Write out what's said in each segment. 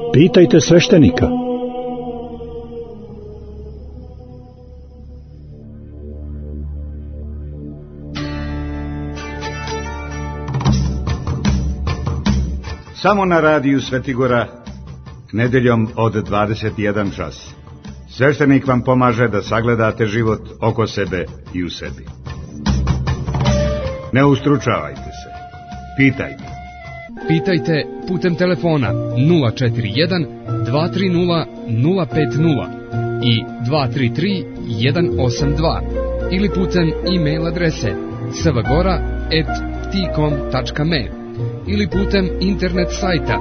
Pitajte sveštenika. Samo na radiju Svetigora, nedeljom od 21 čas. Sveštenik vam pomaže da sagledate život oko sebe i u sebi. Ne ustručavajte se. Pitajte. Pitajte putem telefona 041 230 050 i 233 182 ili putem e-mail adrese svagora@tcom.me ili putem internet sajta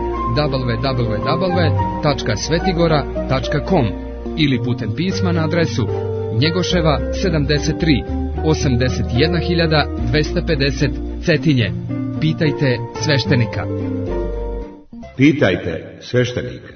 www.svetigora.com ili putem pisma na adresu Njegoševa 73 81250 Cetinje. Pitajte sveštenika. Pitajte sveštenika.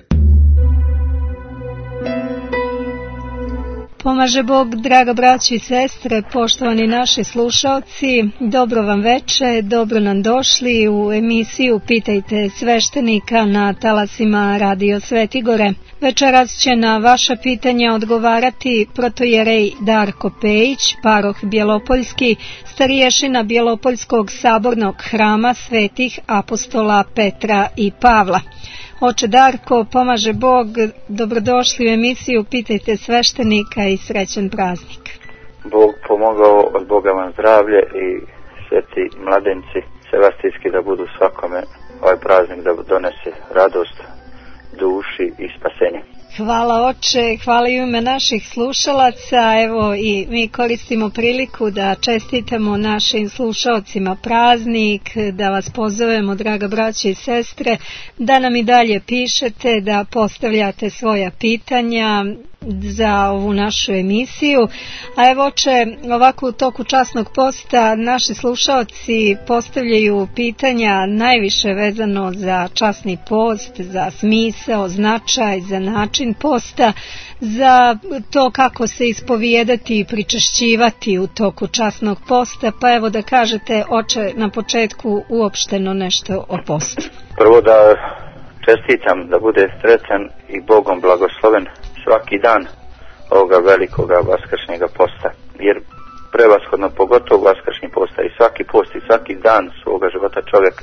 Pomaže Bog, draga braći i sestre, poštovani naši slušalci, dobro vam veče, dobro nam došli u emisiju Pitajte sveštenika na talasima Radio Svetigore. Večeras će na vaša pitanja odgovarati protojerej Darko Pejić, paroh Bjelopoljski, stariješina Bjelopoljskog sabornog hrama svetih apostola Petra i Pavla. Oče Darko, pomaže Bog, dobrodošli u emisiju Pitajte sveštenika i srećan praznik. Bog pomogao, od Boga vam zdravlje i sveti mladenci sevastijski da budu svakome ovaj praznik da donese radost duši i spasenje. Hvala oče, hvala i u ime naših slušalaca. Evo i mi koristimo priliku da čestitamo našim slušalcima praznik, da vas pozovemo, draga braće i sestre, da nam i dalje pišete, da postavljate svoja pitanja za ovu našu emisiju. A evo oče, ovako u toku časnog posta naši slušalci postavljaju pitanja najviše vezano za časni post, za smisao, značaj, za način posta, za to kako se ispovijedati i pričešćivati u toku časnog posta. Pa evo da kažete oče na početku uopšteno nešto o postu. Prvo da čestitam da bude srećan i Bogom blagosloven svaki dan ovoga velikoga vaskršnjega posta, jer prevashodno pogotovo vaskršnji posta i svaki post i svaki dan svoga života čovjek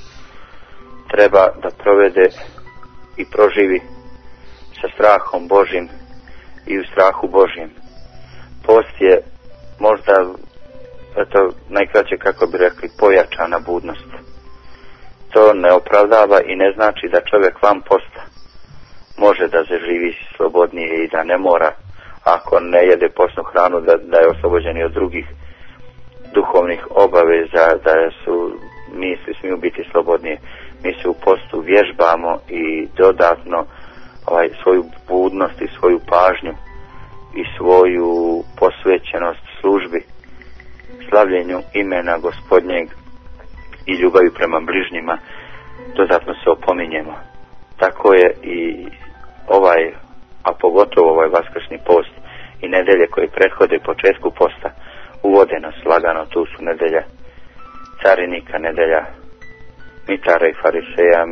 treba da provede i proživi sa strahom Božjim i u strahu Božjem. Post je možda, eto, najkraće kako bi rekli, pojačana budnost. To ne opravdava i ne znači da čovjek van posta može da se živi slobodnije i da ne mora, ako ne jede postnu hranu, da je oslobođen i od drugih duhovnih obaveza, da su misli smiju biti slobodnije. Mi se u postu vježbamo i dodatno svoju budnost i svoju pažnju i svoju posvećenost službi, slavljenju imena Gospodnjeg i ljubavi prema bližnjima dodatno se opominjemo. Tako je i a pogotovo ovaj vaskršnji post i nedelje koje prethode početku posta uvode nas lagano. Tu su nedelja carinika, nedelja mitara i fariseja,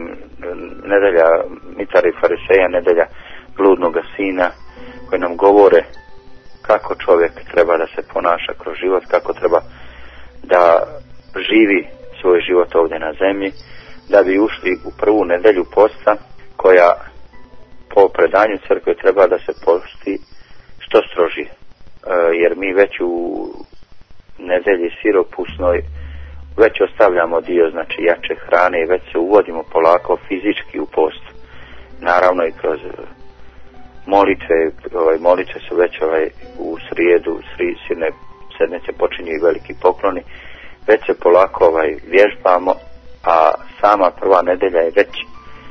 nedelja bludnoga sina, koji nam govore kako čovjek treba da se ponaša kroz život, kako treba da živi svoj život ovdje na zemlji, da bi ušli u prvu nedelju posta, koja po predanju crkve treba da se posti što strožije, jer mi već u nedelji siropusnoj već ostavljamo dio, znači, jače hrane i već se uvodimo polako fizički u post. Naravno i kroz molitve su već u srijedu, sedmice počinju i veliki pokloni, već se polako vježbamo, a sama prva nedelja je već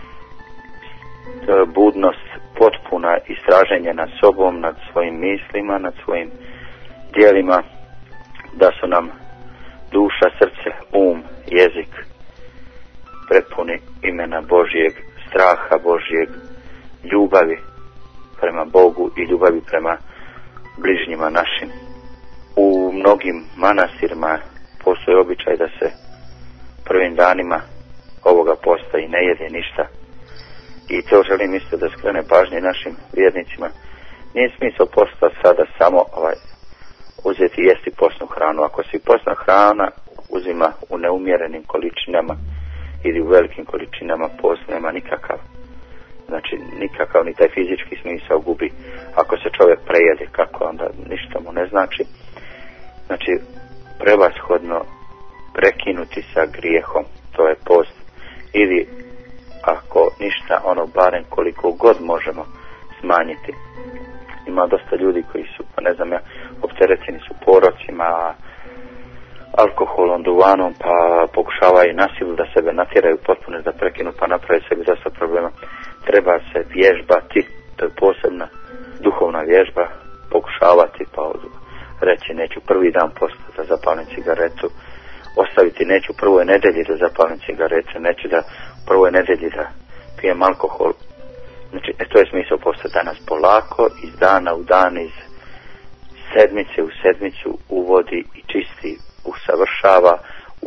budnost potpuna, istraženje nad sobom, nad svojim mislima, nad svojim djelima, da su nam duša, srce, jezik prepuni imena Božjeg, straha Božjeg, ljubavi prema Bogu i ljubavi prema bližnjima našim. U mnogim manastirima postoji običaj da se prvim danima ovoga posta i ne jede ništa, i to želim isto da skrene pažnje našim vjernicima. Nije smisao posta sada samo uzeti i jesti postnu hranu. Ako se postna hrana uzima u neumjerenim količinama ili u velikim količinama, post nema nikakav. Znači nikakav ni taj fizički smisao gubi. Ako se čovjek prejede, kako onda ništa mu ne znači. Znači prevashodno prekinuti sa grijehom, to je post. Ili ako ništa, barem koliko god možemo smanjiti. Ima dosta ljudi koji su, opterećeni su porocima, alkoholom, duvanom, pa pokušavaju na silu da sebe natjeraju potpuno da prekinu, pa naprave sebi dosta problema. Treba se vježbati, to je posebna duhovna vježba, pokušavati, pa reći neću prvi dan posta da zapalim cigaretu, ostaviti neću prvoj nedelji da zapalim cigaretu, neću da prvoj nedelji da pijem alkohol. Znači, to je smisao posta, danas polako, iz dana u dan, iz sedmice u sedmicu uvodi i čisti, usavršava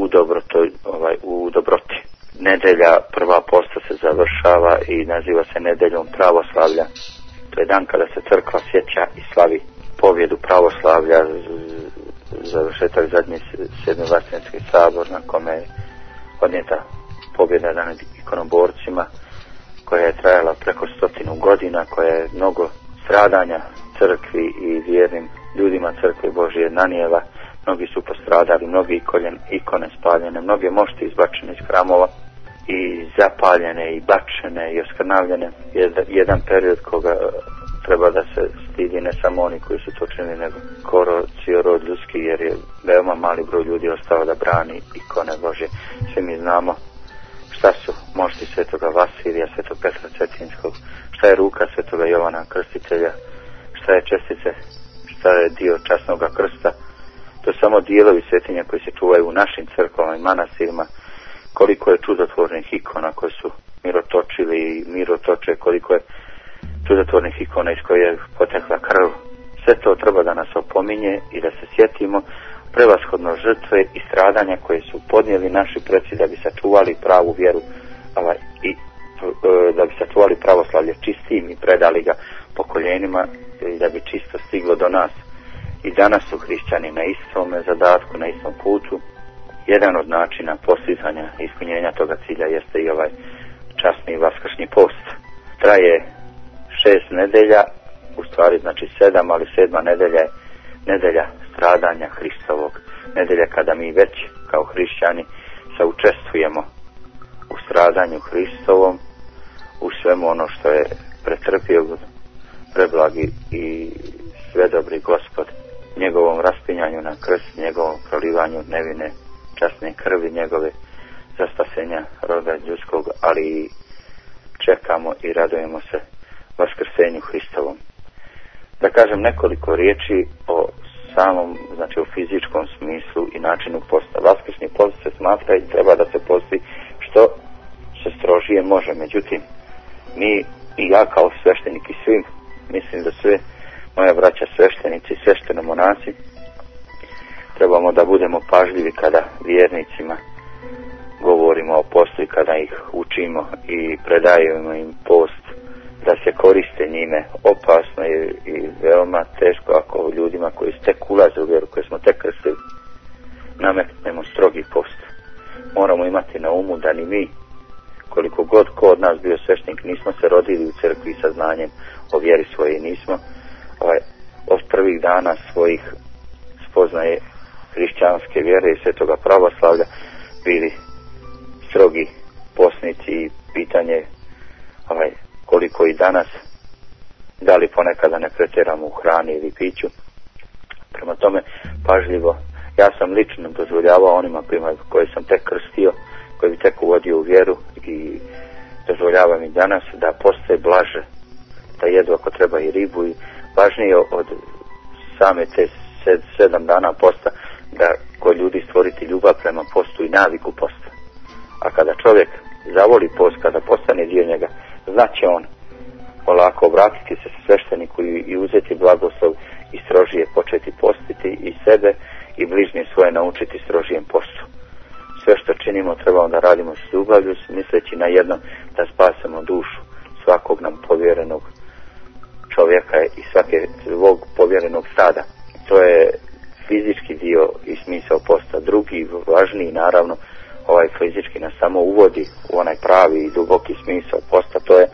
u dobroti. Nedelja prva posta se završava i naziva se nedeljom pravoslavlja. To je dan kada se crkva sjeća i slavi pobjedu pravoslavlja, završetak zadnji 7. Vatikanski sabor na kome je odnijeta pobjeda nad ikonoborcima, koja je trajala preko 100 godina, koja je mnogo stradanja crkvi i vjernim ljudima crkve Božije nanijela. Mnogi su postradali, mnogi ikone spaljene, mnoge mošti izbačene iz hramova i zapaljene i bačene i oskrnavljene. Jedan period koga treba da se stidi ne samo oni koji su to činili, nego cijel rod ljudski, jer je veoma mali broj ljudi ostao da brani ikone Božje. Svi mi znamo šta su mošti svetoga Vasilija, svetog Petra Cetinskog, šta je ruka svetoga Jovana Krstitelja, šta je čestice, šta je dio časnoga krsta. To su samo dijelovi svetinja koji se čuvaju u našim crkvama i manastirima. Koliko je čudotvornih ikona koje su mirotočili i mirotoče, koliko je čudotvornih ikona iz koje je potekla krv. Sve to treba da nas opominje i da se sjetimo prevashodno žrtve i stradanja koje su podnijeli naši preci da bi sačuvali pravu vjeru i da bi sačuvali pravoslavlje čistim i predali ga pokoljenima i da bi čisto stiglo do nas. I danas su hrišćani na istome zadatku, na istom putu. Jedan od načina postizanja i ispunjenja toga cilja jeste i ovaj časni vaskršnji post. Traje 6 nedelja, u stvari znači 7, ali 7. nedelja je nedelja stradanja Hristovog. Nedelja kada mi već kao hrišćani saučestvujemo u stradanju Hristovom, u svemu ono što je pretrpio preblagi i svedobri Gospod, njegovom raspinjanju na krst, njegovom prolivanju nevine časne krvi njegove za spasenja roda ljudskog, ali i čekamo i radujemo se vaskrsenju Hristovom. Da kažem nekoliko riječi o samom, znači o fizičkom smislu i načinu posta. Vaskršnji post se smatra i treba da se posti što se strožije može. Međutim, mi i ja kao sveštenik i svim, mislim da sve moja braća sveštenici i sveštenomonasi, trebamo da budemo pažljivi kada vjernicima govorimo o postu i kada ih učimo i predajemo im post, da se koriste njime. Opasno je i veoma teško ako ljudima koji tek ulaze u vjeru, koji smo tek krstili, nametnemo strogi post. Moramo imati na umu da ni mi, koliko god ko od nas bio sveštenik, nismo se rodili u crkvi sa znanjem o vjeri svoje, nismo od prvih dana svojih spoznaje hrišćanske vjere i svetoga pravoslavlja bili strogi posnici i pitanje koliko i danas, da li ponekada ne pretjeramo u hrani ili piću. Prema tome, pažljivo, ja sam lično dozvoljavao onima koje sam tek krstio, koji bi tek uvodio u vjeru, i dozvoljavam i danas da postaje blaže, da jedu ako treba i ribu, i važnije od same te 7 dana posta da kod ljudi stvoriti ljubav prema postu i naviku posta. A kada čovjek zavoli post, kada postane dio njega, znači on polako obratiti se svešteniku i uzeti blagoslov i strožije početi postiti i sebe i bližnje svoje naučiti strožijem postu. Sve što činimo trebamo da radimo s ljubavlju, misleći na jedno, da spasemo dušu svakog nam povjerenog čovjeka i svakog povjerenog stada. To je fizički dio i smisao posta. Drugi, važniji naravno, ovaj fizički nas samo uvodi u onaj pravi i duboki smisao posta, to je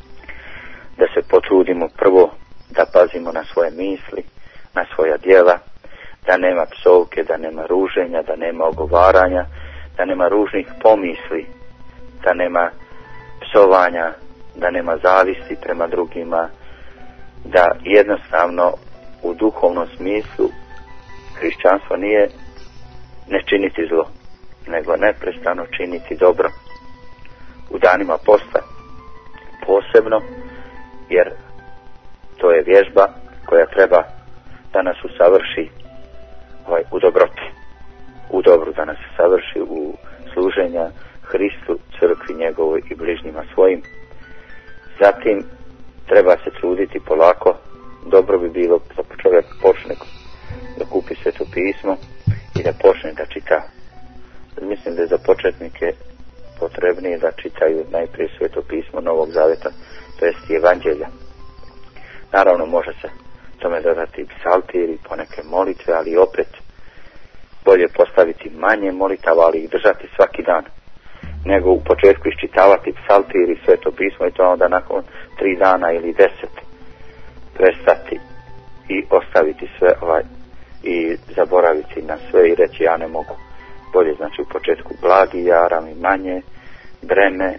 da se potrudimo prvo da pazimo na svoje misli, na svoja djela, da nema psovke, da nema ruženja, da nema ogovaranja, da nema ružnih pomisli, da nema psovanja, da nema zavisti prema drugima, da jednostavno u duhovnom smislu hrišćanstvo nije ne činiti zlo, nego neprestano činiti dobro. U danima posta posebno, jer to je vježba koja treba da nas usavrši u dobroti, u dobru, da nas savrši u služenja Hristu, crkvi njegovoj i bližnjima svojim. Zatim treba se truditi polako. Dobro bi bilo da čovjek počne da kupi Sveto pismo i da počne da čita. Mislim da je za početnike potrebnije da čitaju najprije Sveto pismo Novog Zaveta, to jest Evanđelja. Naravno može se tome dodati psaltir i poneke molitve, ali opet bolje postaviti manje molitava, ali ih držati svaki dan, nego u početku iščitavati psaltir i Sveto pismo i to onda nakon 3 dana ili 10 prestati i ostaviti sve i zaboraviti na sve i reći ja ne mogu. Bolje znači u početku blagi jaram i manje breme,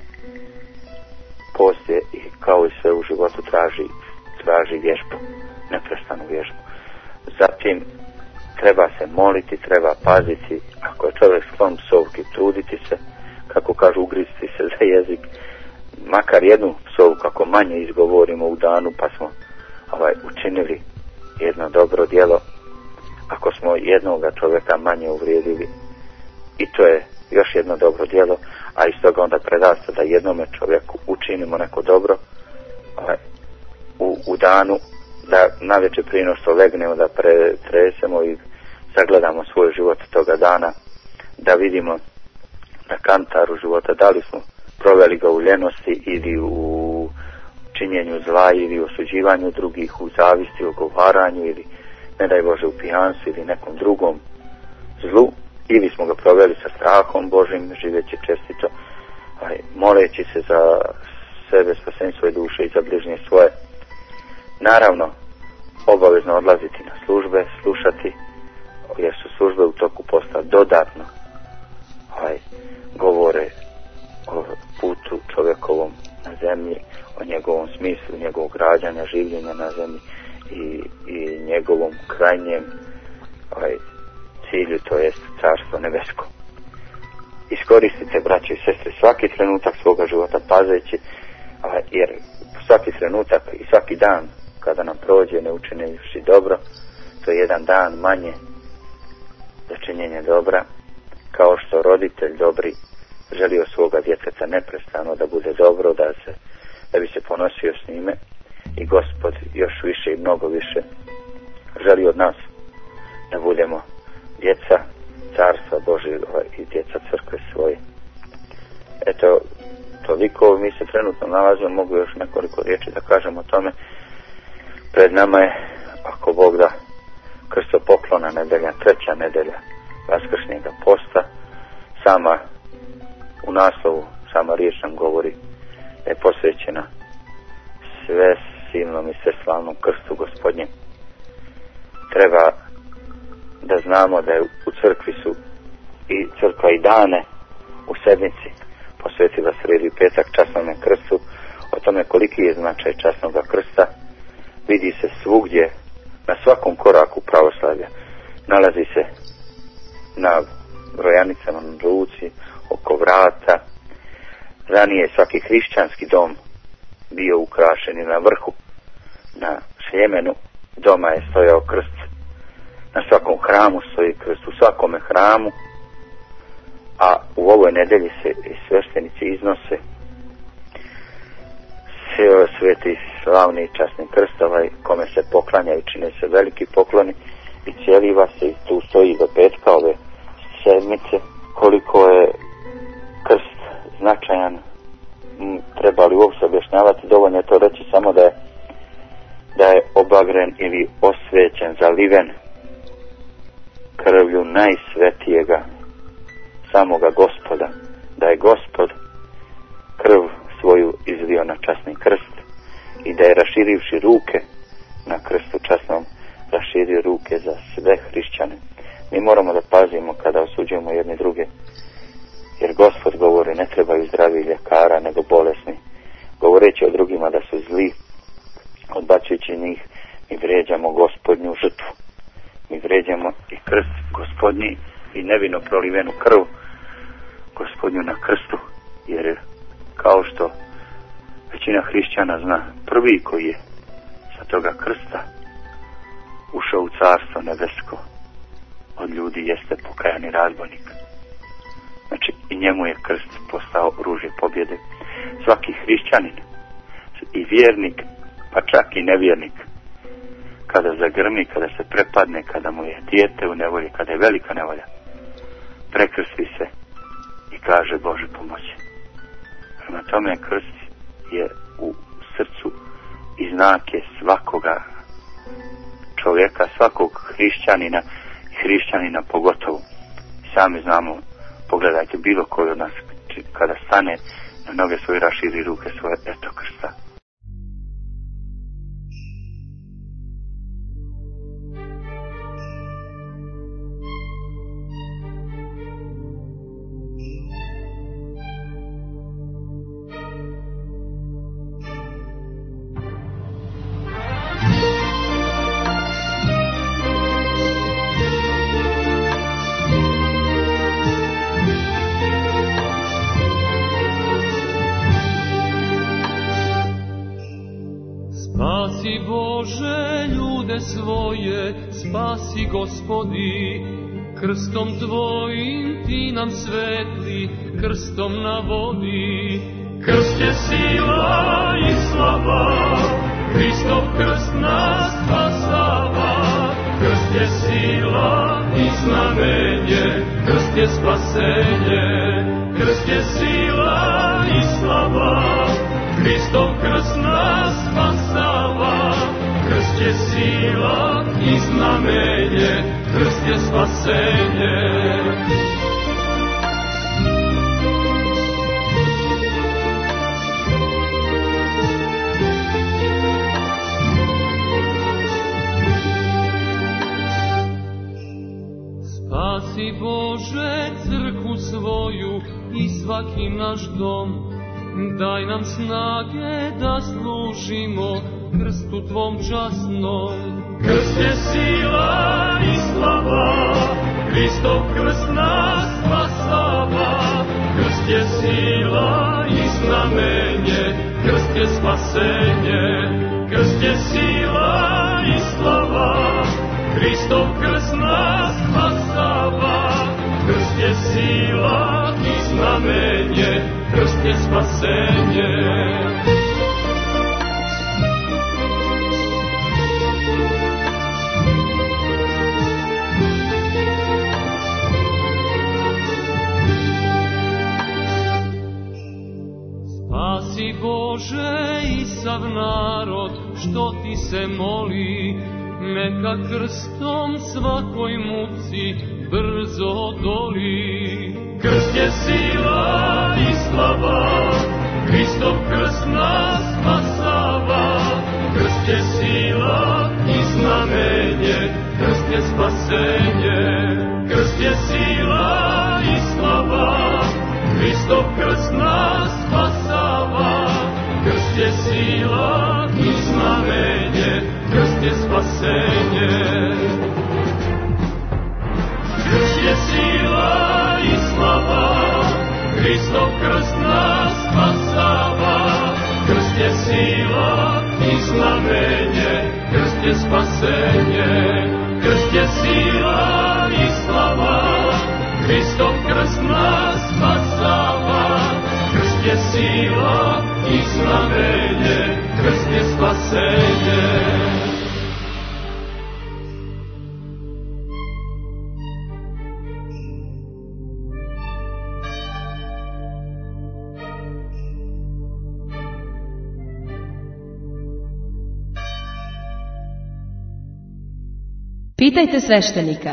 poslije i kao i sve u životu traži vježbu, neprestanu vježbu. Zatim treba se moliti, treba paziti, ako je čovjek sklon psovki, truditi se, kako kažu, ugristi se za jezik, makar jednu psovku kako manje izgovorimo u danu, pa smo učinili jedno dobro djelo. Ako smo jednoga čovjeka manje uvrijedili, i to je još jedno dobro djelo, a iz toga onda predasta da jednome čovjeku učinimo neko dobro u danu, da navečer prije no što legnemo da pretresemo i sagledamo svoj život toga dana, da vidimo na kantaru života da li smo proveli ga u ljenosti ili u činjenju zla ili u osuđivanju drugih, u zavisti, u ogovaranju ili ne daj Bože u pijanstvu ili nekom drugom zlu, ili smo ga proveli sa strahom Božim, živeći čestito, moleći se za sebe, spasenje svoje duše i za bližnje svoje. Naravno, obavezno odlaziti na službe, slušati, jer su službe u toku posta dodatno govore o putu čovjekovom na zemlji, o njegovom smislu, njegovog rađanja, življenja na zemlji i njegovom krajnjem cilju, to jest carstvo nebesko. Iskoristite, braće i sestre, svaki trenutak svoga života pazeći, jer svaki trenutak i svaki dan kada nam prođe ne učinivši dobro, to je jedan dan manje za činjenje dobra, kao što roditelj dobri želi od svoga djeteta neprestano da bude dobro, da bi se ponosio s njime, i Gospod još više i mnogo više želi od nas da budemo djeca carstva Božjega i djeca crkve svoje. Eto, toliko. Mi se trenutno nalazimo, mogu još nekoliko riječi da kažem o tome. Pred nama je, ako Bog da, krstopoklona nedelja, 3. nedelja Vaskršnjega posta. Sama u naslovu, sama riječ nam govori da je posvećena sve silnom i sve slavnom krstu Gospodnjem. Treba da znamo da je u crkvi su i crkva i dane u sedmici posvetila sredu i petak časnome krstu. O tome koliki je značaj časnoga krsta vidi se svugdje, na svakom koraku pravoslavlja. Nalazi se na brojanicama na ruci, oko vrata. Ranije svaki hrišćanski dom bio ukrašen i na vrhu, na šljemenu doma je stojao krst. Na svakom hramu stoji krst, u svakome hramu, a u ovoj nedelji se sveštenici iznose sveti slavni i časni krst, kome se poklanjaju, čine se veliki pokloni i cijeliva se, i tu stoji do petka ove sedmice koliko je krst značajan trebali uopšte objašnjavati, dovoljno je to reći samo da je obagren ili osvećen, zaliven krvlju najsvetijega, samoga Gospoda, da je Gospod krv svoju izlio na časni krst i da je raširivši ruke na krstu časnom raširio ruke za sve hrišćane. Mi moramo da pazimo kada osuđujemo jedni druge, jer Gospod govori ne trebaju zdravi ljekara nego bolesni. Govoreći o drugima da su zli, odbacujući njih, mi vrijeđamo Gospodnju žrtvu. Mi vrijeđamo i krst Gospodnji i nevino prolivenu krv Gospodnju na krstu, jer kao što većina hrišćana zna, prvi koji je sa toga krsta ušao u carstvo nebesko od ljudi jeste pokajani razbojnik. Znači i njemu je krst postao oružje pobjede. Svaki hrišćanin i vjernik, pa čak i nevjernik, kada zagrmi, kada se prepadne, kada mu je dijete u nevolji, kada je velika nevolja, prekrsti se i kaže Bože pomoći. Prema tome krst je u srcu i znak je svakoga čovjeka, svakog hrišćanina i hrišćanina pogotovo. Sami znamo, pogledajte bilo koji od nas kada stane na noge svoje, raširi ruke svoje, eto krsta. Spasi Bože ljude svoje, spasi Gospodi, krstom Tvojim Ti nam svetli, krstom na vodi. Krst je sila i slava, Hristov krst nas spasava. Krst je sila i znamenje, krst je spasenje. Krst je sila i slava, Hristov krst nas spasava. Krst je sila i znamenje, krst je spasenje. Spasi Bože crkvu svoju i svaki naš dom, daj nam snage da služimo krstu Tvom časnom. Krst je sila i slava, Hristov krst nas spasava. Krst je sila i znamenje, krst je spasenje. Krst je sila i slava, Hristov krst nas spasava. Krst je sila i znamenje, krst je spasenje. Spasi Bože i sav narod što Ti se moli, neka krstom svakoj muci brzo odoli. Krst je sila i slava, Hristov krst nas spasava. Krst je sila i znamenje, krst je spasenje. Krst je sila i slava, Hristov krst nas spasava. Krst je sila i znamenje, krst je spasenje. Krst je sila i slava, Hristov krst nas spasava. Krst je sila i znamenje, krst je spasenje. Krst je sila i slava, Hristov krst nas spasava. Krst je sila i znamenje, krst je spasenje. Pitajte sveštenika.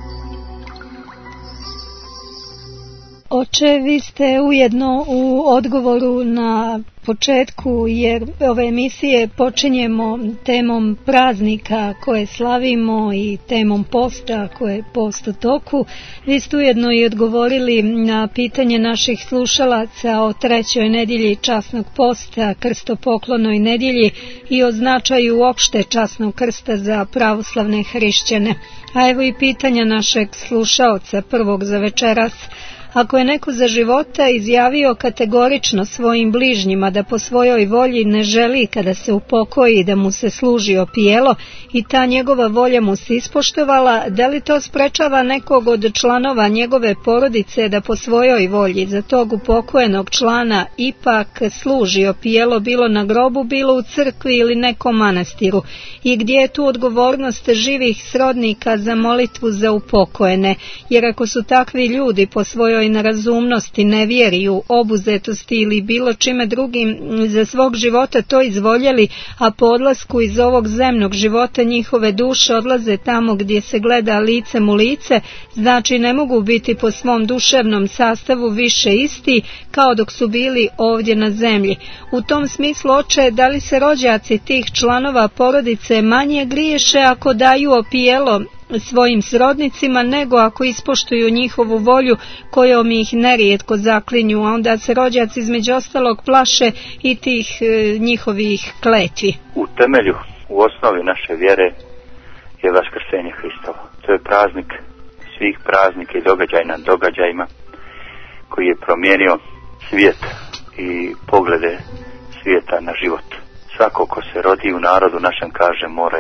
Oče, vi ste ujedno u odgovoru na početku, jer ove emisije počinjemo temom praznika koje slavimo i temom posta koje je post u toku. Vi ste ujedno i odgovorili na pitanje naših slušalaca o 3. nedjelji časnog posta, krstopoklonoj nedjelji i o značaju uopšte časnog krsta za pravoslavne hrišćane. A evo i pitanja našeg slušaoca prvog za večeras. Ako je neko za života izjavio kategorično svojim bližnjima da po svojoj volji ne želi kada se upokoji da mu se služi opijelo i ta njegova volja mu se ispoštovala, da li to sprečava nekog od članova njegove porodice da po svojoj volji za tog upokojenog člana ipak služi opijelo bilo na grobu, bilo u crkvi ili nekom manastiru? I gdje je tu odgovornost živih srodnika za molitvu za upokojene? Jer ako su takvi ljudi po svojoj nerazumnosti, nevjeriju, obuzetosti ili bilo čime drugim za svog života to izvoljeli, a po odlasku iz ovog zemnog života njihove duše odlaze tamo gdje se gleda licem u lice, znači ne mogu biti po svom duševnom sastavu više isti kao dok su bili ovdje na zemlji. U tom smislu, oče, da li se rođaci tih članova porodice manje griješe ako daju opijelo svojim srodnicima nego ako ispoštuju njihovu volju kojom ih nerijetko zaklinju, a onda se rođaci između ostalog plaše i tih njihovih kletvi? U temelju, u osnovi naše vjere je vaskrsenje Hristovo. To je praznik svih praznika i događaj nad događajima koji je promijenio svijet i poglede svijeta na život. Svako ko se rodi u narodu našem kaže mora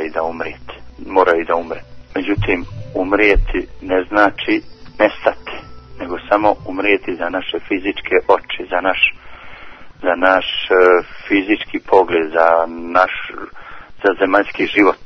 i da umre. Međutim, umrijeti ne znači nestati, nego samo umrijeti za naše fizičke oči, za naš fizički pogled, za zemaljski život.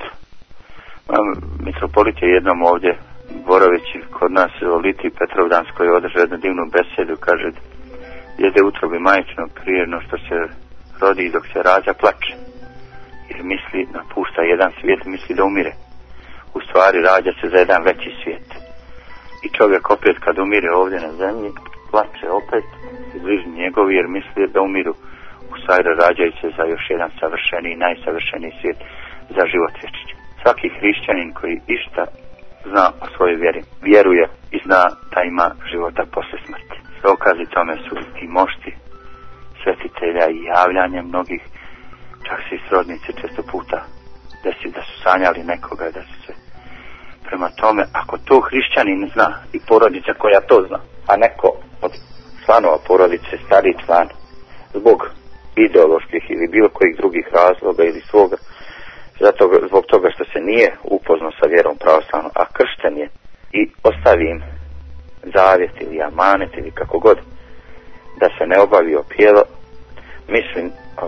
Mitropolit je jednom ovdje, boraveći kod nas u Liti Petrovdanskoj, održao jednu divnu besedu, kaže, djede utrobi majčino prije no što se rodi i dok se rađa plače, jer misli, napušta jedan svijet, misli da umire. U stvari rađa se za jedan veći svijet. I čovjek opet kad umire ovdje na zemlji, plače opet i bližnji njegovi jer misli da umiru. U stvari rađaju se za još jedan savršeniji, najsavršeniji svijet, za život vječni. Svaki hrišćanin koji išta zna o svojoj vjeri, vjeruje i zna da ima života posle smrti. Dokazi tome su i mošti svetitelja i javljanje mnogih, čak se i srodnici često puta desi da su sanjali nekoga, da su se. Prema tome, ako to hrišćanin zna i porodica koja to zna, a neko od članova porodice, stariji član, zbog ideoloških ili bilo kojih drugih razloga ili svoga, zbog toga što se nije upoznao sa vjerom pravoslavnom, a kršten je i ostavi im zavjet ili amanet ili kako god, da se ne obavi opijelo, mislim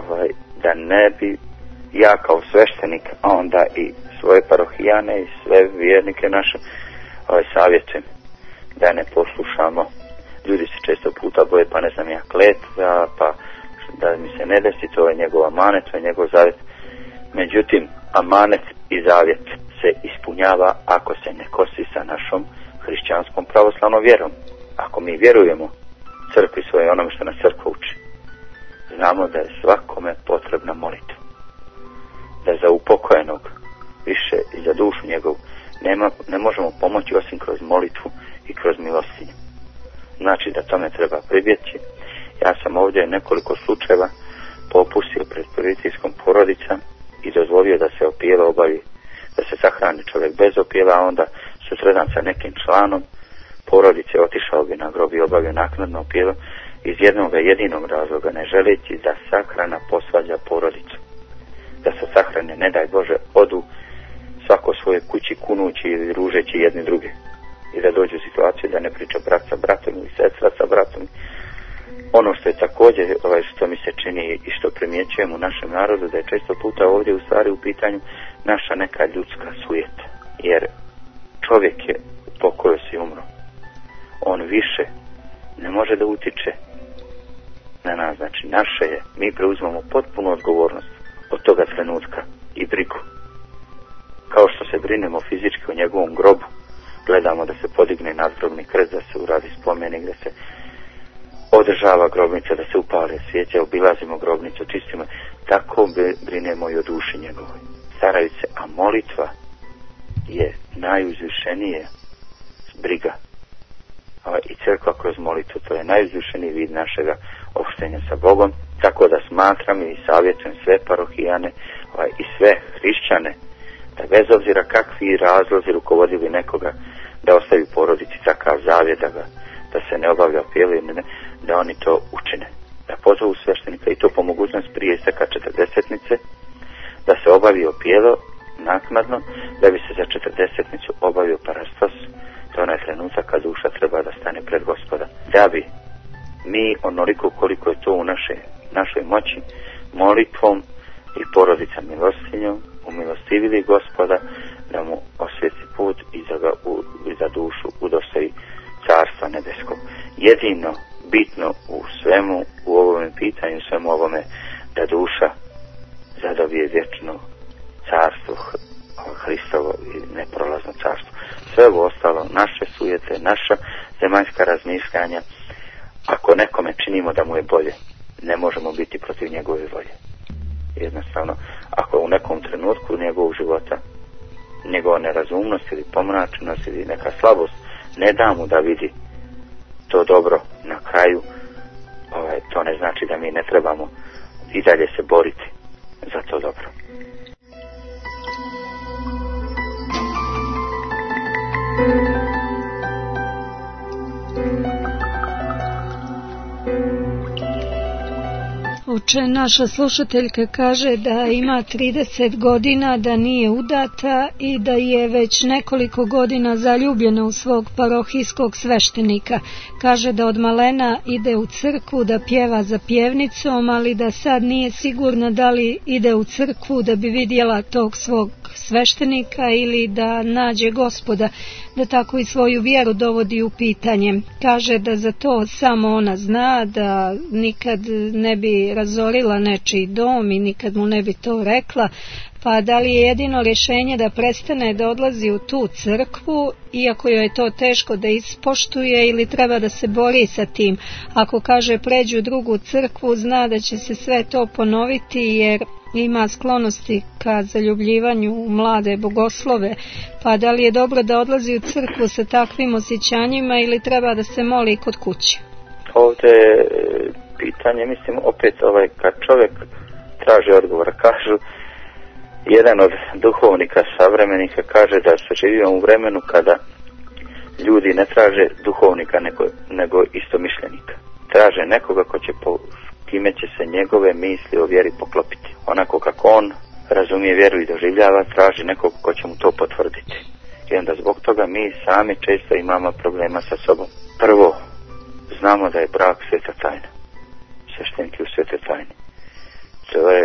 da ne bi ja kao sveštenik, a onda i svoje parohijane i sve vjernike naše savjetujem da ne poslušamo. Ljudi se često puta boje, pa ne znam ja, kletva, pa da mi se ne desi, to je njegov amanet, to je njegov zavjet. Međutim, amanet i zavjet se ispunjava ako se ne kosi sa našom hrišćanskom pravoslavnom vjerom. Ako mi vjerujemo crkvi svoje, onome što nas crkva uči, znamo da je svakome potrebna molitva. Da za upokojenog više i za dušu njegovu ne možemo pomoći osim kroz molitvu i kroz milostinju. Znači da tome treba pribjeći. Ja sam ovdje nekoliko slučajeva popustio pred policijskom porodicom i dozvolio da se opijelo obavi, da se sahrani čovjek bez opijela, a onda sutradan sa nekim članom porodice otišao bi na grob i obavio naknadno opijelo iz jednog jedinog razloga, ne želeći da sahrana posvađa porodicu. Da se sahrane, ne daj Bože, odu svako svoje kući kunući ili ružeći jedni druge. I da dođu u situaciju da ne priča brat sa bratom ili sestra sa bratom. Ono što je također, što mi se čini i što primjećujem u našem narodu, da je često puta ovdje u stvari u pitanju naša neka ljudska sujeta. Jer čovjek je upokojio se i umro. On više ne može da utiče na nas. Znači naše je, mi preuzmemo potpunu odgovornost od toga trenutka i brigu. kao što se brinemo fizički o njegovom grobu, gledamo da se podigne nadgrobni krst, da se uradi spomenik, da se održava grobnica, da se upale svijeće, obilazimo grobnicu, čistimo, tako brinemo i o duši njegovoj. Staraju se, a molitva je najuzvišenije briga. I crkva kroz molitvu, to je najuzvišeniji vid našega opštenja sa Bogom, tako da smatram i savjetujem sve parohijane i sve hrišćane, da bez obzira kakvi razlozi rukovodili nekoga da ostavi porodici takav zavjet, da se ne obavlja pjelo, da oni to učine. Da pozovu sveštenika i to po mogućnosti prije isteka 40-nice, da se obavi opjelo naknadno, da bi se za 40-nicu obavio parastos. To je onaj trenutak kad duša treba da stane pred Gospoda. Da bi mi onoliko koliko je to u našoj moći, molitvom i porodica milostinjom, umilostivili Gospoda da mu osvijeti put i za dušu udostoji carstva nebeskog. Jedino bitno u svemu, u ovome pitanju, svemu ovome, da duša zadobije vječno carstvo Hristovo i neprolazno carstvo. Sve ovo ostalo, naše sujete, naša zemaljska razmišljanja, ako nekome činimo da mu je bolje, ne možemo biti protiv njegove volje. Jednostavno, ako u nekom trenutku njegovog života njegova nerazumnost ili pomračenost ili neka slabost ne da mu da vidi to dobro na kraju, to ne znači da mi ne trebamo i dalje se boriti za to dobro. Oče, naša slušateljka kaže da ima 30 godina, da nije udata i da je već nekoliko godina zaljubljena u svog parohijskog sveštenika. Kaže da od malena ide u crkvu, da pjeva za pjevnicom, ali da sad nije sigurna da li ide u crkvu da bi vidjela tog svog sveštenika ili da nađe Gospoda, da tako i svoju vjeru dovodi u pitanje. Kaže da za to samo ona zna, da nikad ne bi razorila nečiji dom i nikad mu ne bi to rekla, pa da li je jedino rješenje da prestane da odlazi u tu crkvu, iako joj je to teško da ispoštuje, ili treba da se bori sa tim. Ako kaže pređu u drugu crkvu, zna da će se sve to ponoviti jer ima sklonosti ka zaljubljivanju u mlade bogoslove, pa da li je dobro da odlazi u crkvu sa takvim osjećanjima ili treba da se moli kod kuće? Ovdje je pitanje, mislim, opet kad čovjek traži odgovora, kažu, jedan od duhovnika savremenika kaže da se živimo u vremenu kada ljudi ne traže duhovnika nego istomišljenika. Traže nekoga kime će se njegove misli o vjeri poklopiti. Onako kako on razumije vjeru i doživljava, traži nekog ko će mu to potvrditi. I onda zbog toga mi sami često imamo problema sa sobom. Prvo, znamo da je brak sveta tajna. Sveštenik je u svete tajni. To je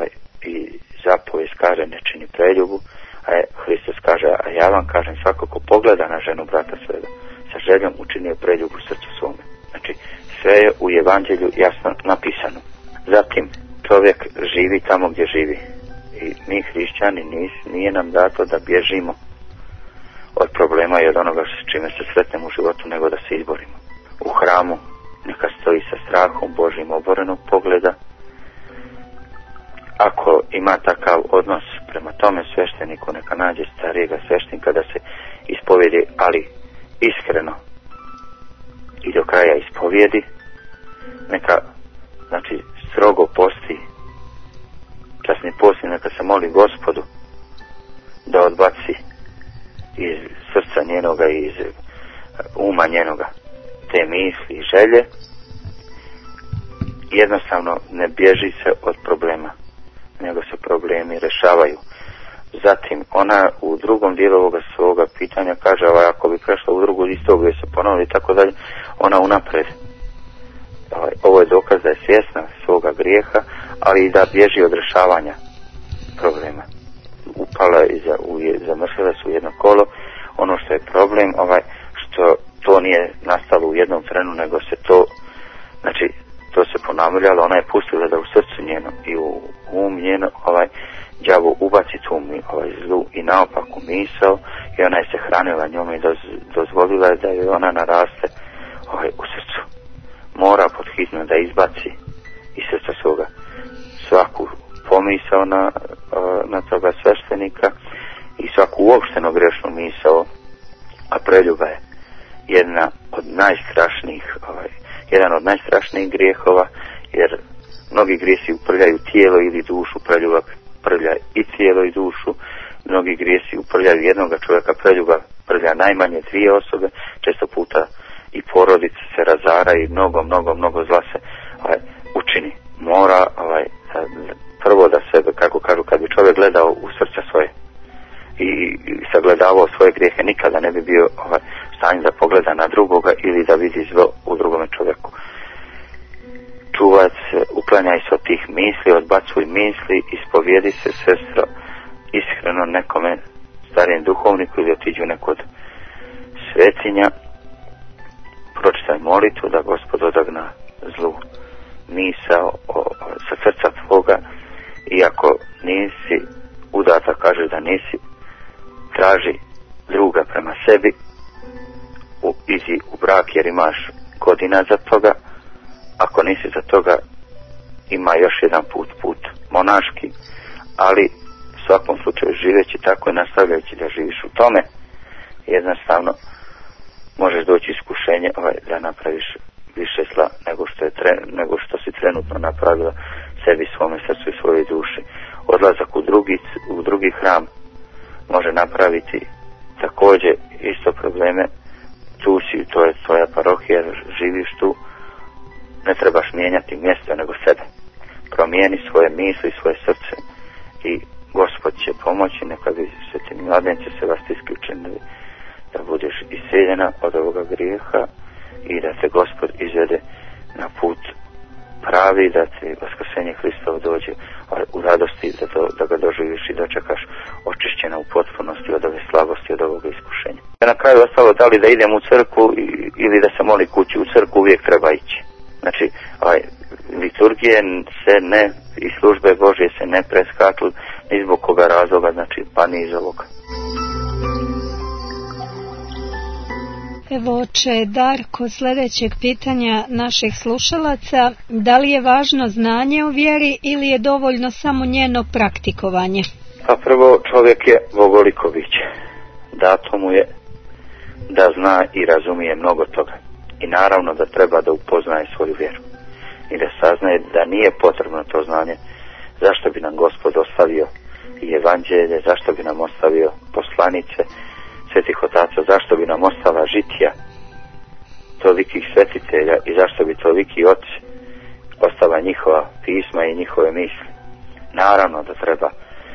i zapovijest kaže ne čini preljubu, a Hristos kaže, a ja vam kažem, svako ko pogleda na ženu brata svega, sa željom učinio preljubu u srcu svome. Znači, sve je u evanđelju jasno napisano. Zatim, čovjek živi tamo gdje živi. I mi hrišćani nije nam dato da bježimo od problema i od onoga s čime se sretnemo u životu, nego da se izborimo. U hramu neka stoji sa strahom Božjim oborenog pogleda. Ako ima takav odnos prema tome svešteniku, neka nađe starijega sveštenika da se ispovjedi, ali iskreno i do kraja ispovjedi. Neka, znači, strogo posti, časni posti, neka se moli Gospodu da odbaci iz srca njenoga i iz uma njenoga te misli i želje. Jednostavno ne bježi se od problema, nego se problemi rešavaju. Zatim ona u drugom dijelu ovoga svoga pitanja kaže, ako bi prešla u drugu istog gdje se ponovili i tako dalje, ona unapred. Ovo je dokaz da je svjesna svoga grijeha, ali i da bježi od rešavanja problema. Upala i zamršila su jedno kolo. Ono što je problem, što to nije nastalo u jednom trenu, nego se to, znači, to se ponavljalo, ona je pustila da u srcu njeno i u um njeno đavo ubaci tu zlu i naopaku misao i ona je se hranila njome i dozvolila je da je ona naraste u srcu. Mora podhitno da izbaci iz srca svoga svaku pomisao na toga sveštenika i svaku uopšteno grešnu misao, a preljuba je jedan od najstrašnijih grijehova, jer mnogi grijesi uprljaju tijelo ili dušu, preljuba prlja i tijelo i dušu. Mnogi grijesi uprljaju jednoga čovjeka, preljuba prlja najmanje dvije osobe, često puta i porodice se razara i mnogo zla se učini. Mora prvo da sebe, kako kažu, kad bi čovjek gledao u srce svoje i sagledavao svoje grijehe, nikada ne bi bio stanju da pogleda na drugoga ili da vidi zlo u drugome čovjeku. Čuvaj se, uklanjaj se od tih misli, odbacuj misli, ispovijedi se, sestro, iskreno nekome starijem duhovniku ili otiđu nekod svetinja, pročitaj molitvu da Gospod odagna zlu misao sa srca tvoga, i ako nisi udata, kaže da nisi, traži druga prema sebi, izi u brak jer imaš godina za toga. Ako nisi za toga, ima još jedan put monaški, ali u svakom slučaju živeći tako i nastavljajući da živiš u tome, jednostavno možeš doći iskušenje da napraviš više zla nego što si trenutno napravila sebi, svome srcu i svojoj duši. Odlazak u drugi hram može napraviti također isto probleme. Tu si, to je tvoja parohija, živiš tu, ne trebaš mijenjati mjesto nego sebe. Promijeni svoje misli i svoje srce i Gospod će pomoći. Neka bi svetini mladenci se vas isključeni da budeš iseljena od ovoga grijeha i da te Gospod izvede na put pravi, da ti vaskrsenje Hristovo dođe u radosti, da ga doživiš i dočekaš očišćena u potpunosti od ove slabosti, od ovoga iskušenja. Na kraju ostalo da li da idem u crkvu ili da se moli kući. U crkvu uvijek treba ići. Znači, liturgije se ne, i službe Božje se ne preskaču ni zbog koga razloga, znači pa ni iz ovoga. Evo, oče Darko, sljedećeg pitanja naših slušalaca: da li je važno znanje o vjeri ili je dovoljno samo njeno praktikovanje? Pa prvo, čovjek je bogoliko biće. Dato mu je da zna i razumije mnogo toga. I naravno da treba da upoznaje svoju vjeru. I da saznaje da nije potrebno to znanje. Zašto bi nam Gospod ostavio i evanđelje, zašto bi nam ostavio poslanice svetih otaca, zašto bi nam ostala žitija tolikih svetitelja i zašto bi toliki oci ostala njihova pisma i njihove misli. Naravno da treba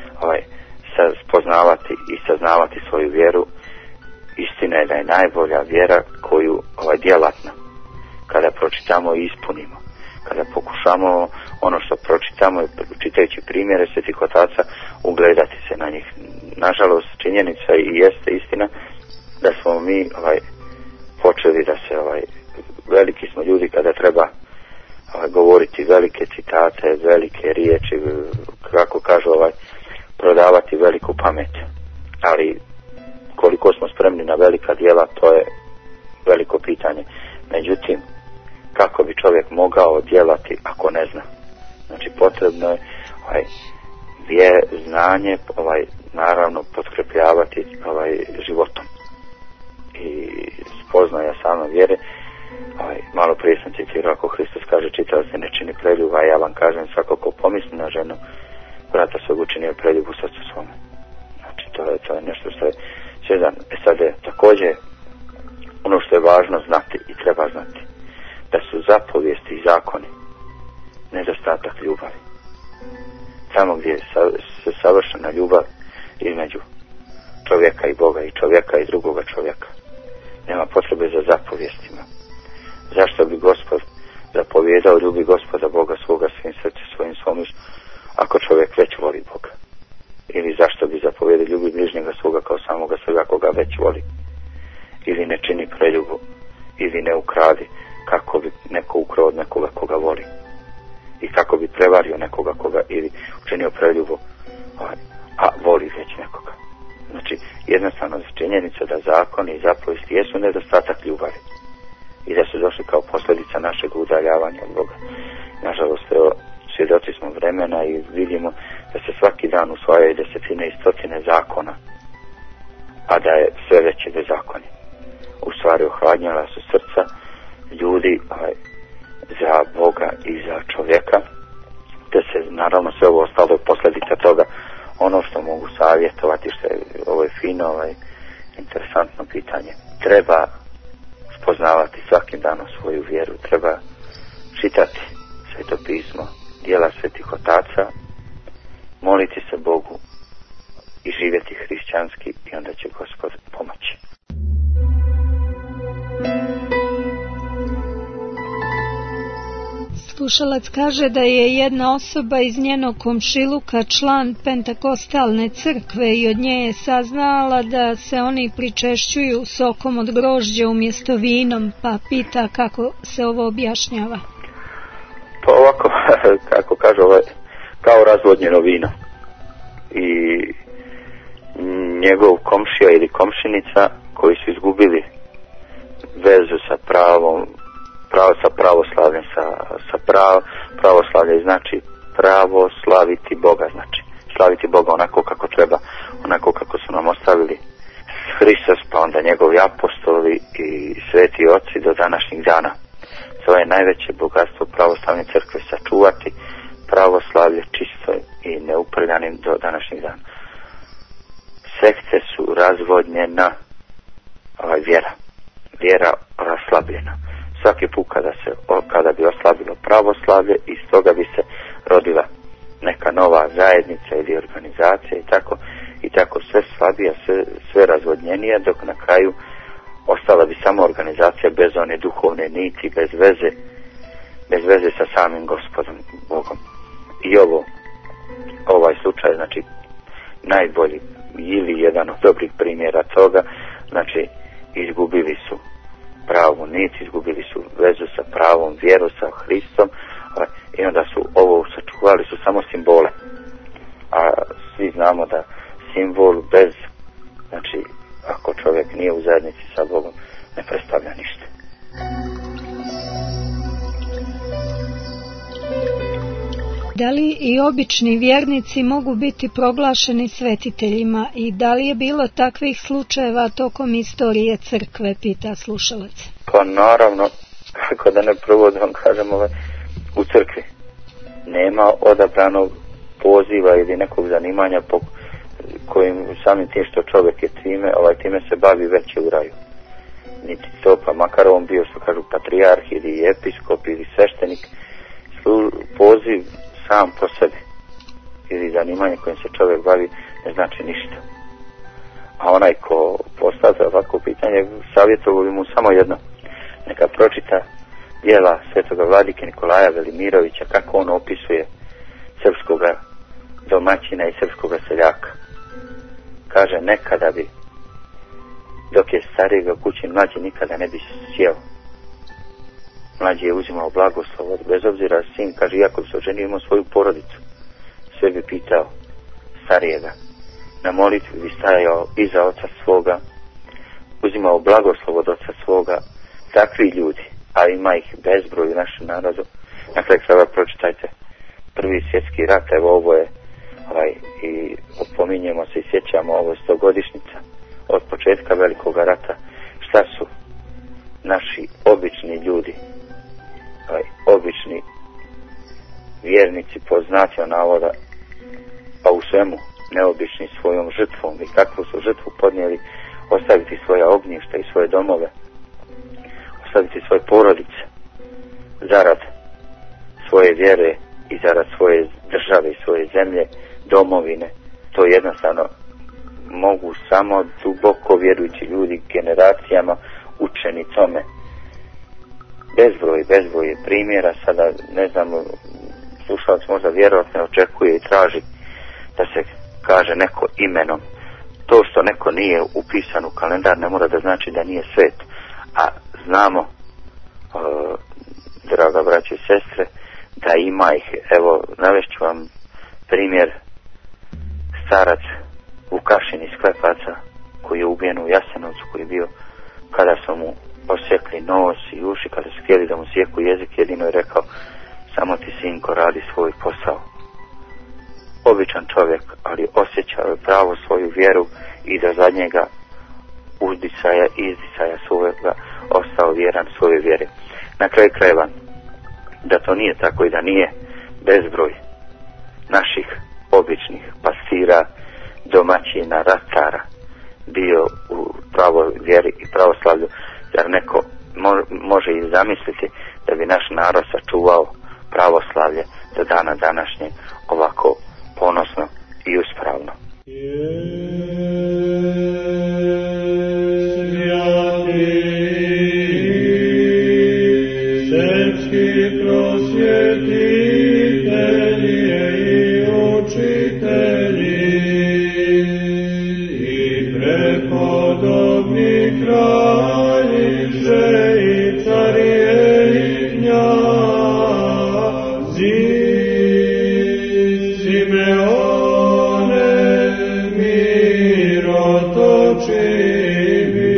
spoznavati i saznavati svoju vjeru. Istina je da je najbolja vjera koju djelatna, kada pročitamo i ispunimo, kada pokušamo ono što pročitamo i čitajući primjere svetih otaca ugledati se na njih. Nažalost, činjenica i jeste istina da smo mi počeli da se veliki smo ljudi kada treba govoriti velike citate, velike riječi, kako kažu prodavati veliku pamet. Ali koliko smo spremni na velika djela, to je veliko pitanje. Međutim, kako bi čovjek mogao djelati ako ne zna? Znači, potrebno je znanje naravno potkrepljavati životom i spoznaja same vjere. Malo prije sam citirao, ako Hristos kaže, čitao se ne čini preljuba, ja vam kažem, svako ko pomisli na ženu brata svog učinio preljubu u srcu svome. Znači, to je nešto što je svjedan. Sad je također ono što je važno znati i treba znati, da su zapovijesti i zakoni nedostatak ljubavi. Tamo gdje je savršena ljubav između čovjeka i Boga i čovjeka i drugoga čovjeka, nema potrebe za zapovijestima. Zašto bi Gospod zapovjedao ljubi Gospoda Boga svoga svim srcem, svojim svom, ako čovjek već voli Boga? Ili zašto bi zapovjedao ljubi bližnjega svoga kao samoga svega koga već voli? Ili ne čini preljubu, ili ne ukradi, kako bi neko ukrao od nekoga koga voli? I kako bi prevario nekoga koga, ili učinio preljubu a voli već nekoga. Znači, jednostavno činjenica da zakon i zapovesti jesu nedostatak ljubavi i da su došli kao posljedica našeg udaljavanja od Boga. Nažalost, svjedoci smo vremena i vidimo da se svaki dan usvajaju desetine i stotine zakona, a da je sve veće bezakonje. U stvari ohladnjala su srca ljudi za Boga i za čovjeka, te se naravno sve ovo ostalo je posljedica toga. Ono što mogu savjetovati, što je, ovo je fino, interesantno pitanje. Treba spoznavati svakim danom svoju vjeru, treba čitati Sveto pismo, djela svetih otaca, moliti se Bogu i živjeti hrišćanski i onda će Gospod pomoći. Slušalac kaže da je jedna osoba iz njenog komšiluka član Pentakostalne crkve i od nje je saznala da se oni pričešćuju sokom od grožđa umjesto vinom, pa pita kako se ovo objašnjava. Pa ovako, kako kaže, kao razvodnjeno vino. I njegov komšija ili komšinica koji su izgubili vezu sa pravoslavljem, pravoslavlje znači pravo slaviti Boga, znači slaviti Boga onako kako treba, onako kako su nam ostavili Hristos, pa onda njegovi apostoli i sveti oci do današnjih dana. To je najveće bogatstvo pravoslavne crkve, sačuvati pravoslavlje čisto i neuprljanim do današnjih dana. Sekte su razvodnjena, vjera raslabljena. Svaki put kada bi oslabilo pravoslavlje, iz toga bi se rodila neka nova zajednica ili organizacija i tako sve slabija, sve razvodnjenija, dok na kraju ostala bi samo organizacija bez one duhovne niti, bez veze sa samim Gospodom Bogom. I ovaj slučaj, znači najbolji ili jedan od dobrih primjera toga, znači izgubili su pravu nit, izgubili su vezu sa pravom vjeru sa Hristom i onda su ovo sačuvali su samo simbole. A svi znamo da simbol bez, znači ako čovjek nije u zajednici sa Bogom, ne predstavlja ništa. Da li i obični vjernici mogu biti proglašeni svetiteljima i da li je bilo takvih slučajeva tokom istorije crkve, pita slušalac. Pa naravno, kako da ne prvo da vam kažem, u crkvi nema odabranog poziva ili nekog zanimanja po kojim samim tim što čovjek je time se bavi već je u raju. Niti to, pa makar on bio, što kažu, patrijarh ili episkop ili sveštenik, poziv sam po sebi ili zanimanje kojim se čovjek bavi ne znači ništa. A onaj ko postavlja ovako pitanje, savjetovao bi mu samo jedno: neka pročita djela svetoga vladike Nikolaja Velimirovića, kako on opisuje srpskoga domaćina i srpskoga seljaka. Kaže, nekada bi, dok je starijega kući, mlađi nikada ne bi sjeo. Mlađi je uzimao blagoslov, bez obzira sin, kaže, iako bi se oženio, imao svoju porodicu, sve bi pitao starijega. Na molitvi bi stajao iza oca svoga, uzimao blagoslov od oca svoga. Takvi ljudi, a ima ih bezbroj u našem narodu. Na kraju krajeva pročitajte Prvi svjetski rat, evo ovo je i opominjemo se i sjećamo, ovo je 100-godišnjica od početka Velikoga rata. Šta su naši obični ljudi, obični vjernici po znacima navoda, a u svemu neobični svojom žrtvom, i kakvu su žrtvu podnijeli, ostaviti svoja ognjišta i svoje domove, ostaviti svoje porodice zarad svoje vjere i zarad svoje države i svoje zemlje, domovine. To jednostavno mogu samo duboko vjerujući ljudi, generacijama učeni tome. Bezbroj je primjera. Sada ne znam, slušalac možda vjerojatno očekuje i traži da se kaže neko imenom. To što neko nije upisan u kalendar ne mora da znači da nije svet. A znamo, draga braće i sestre, da ima ih. Evo, navešću vam primjer starac Vukašin iz Klepaca, koji je ubijen u Jasenovcu, koji je bio kada su mu osjekli nos i uši, kada su htjeli da mu sjeku jezik, jedino je rekao: samo ti, sinko, radi svoj posao. Običan čovjek, ali osjećao je pravo svoju vjeru i do zadnjega uzdisaja i izdisaja svojega ostao vjeran svoje vjere. Na kraju krajeva, da to nije tako i da nije bezbroj naših običnih pastira, domaćina, ratara bio u pravoj vjeri i pravoslavlju, jer neko može i zamisliti da bi naš narod sačuvao pravoslavlje do dana današnjeg ovako ponosno i uspravno. Srpski prosvjetitelji i učitelji i prepodobni kraljice i carije i knjazi, Simeone mirotočivi,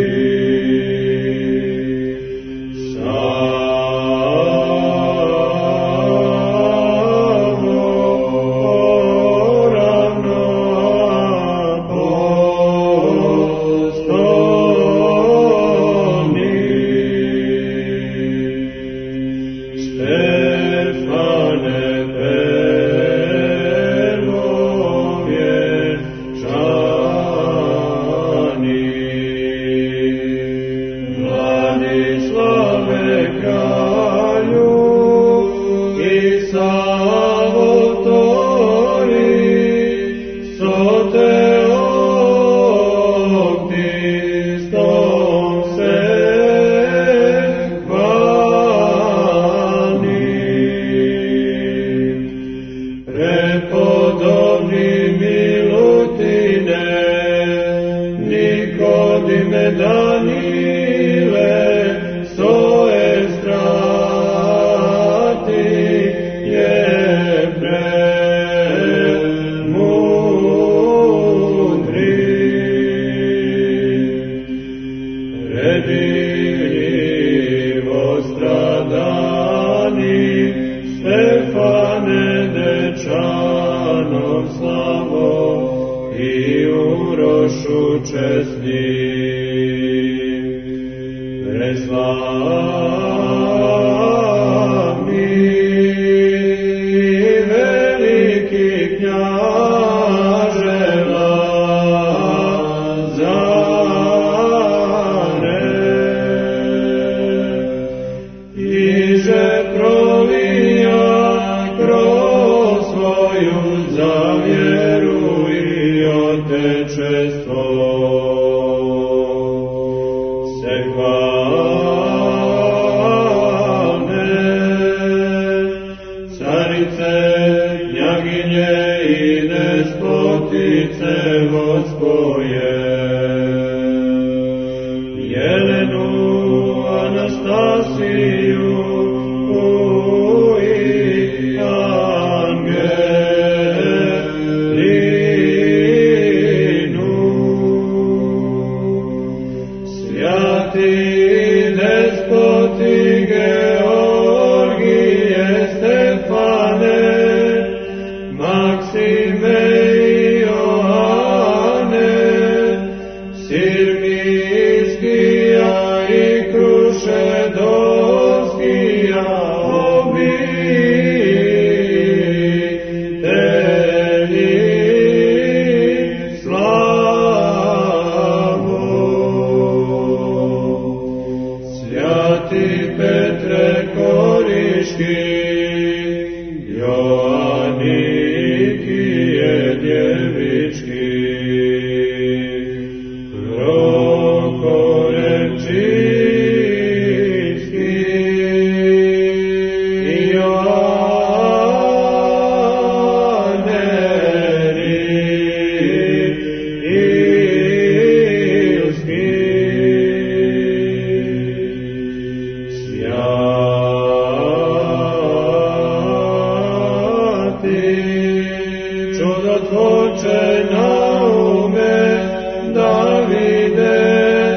čudotvorče naume, Davide,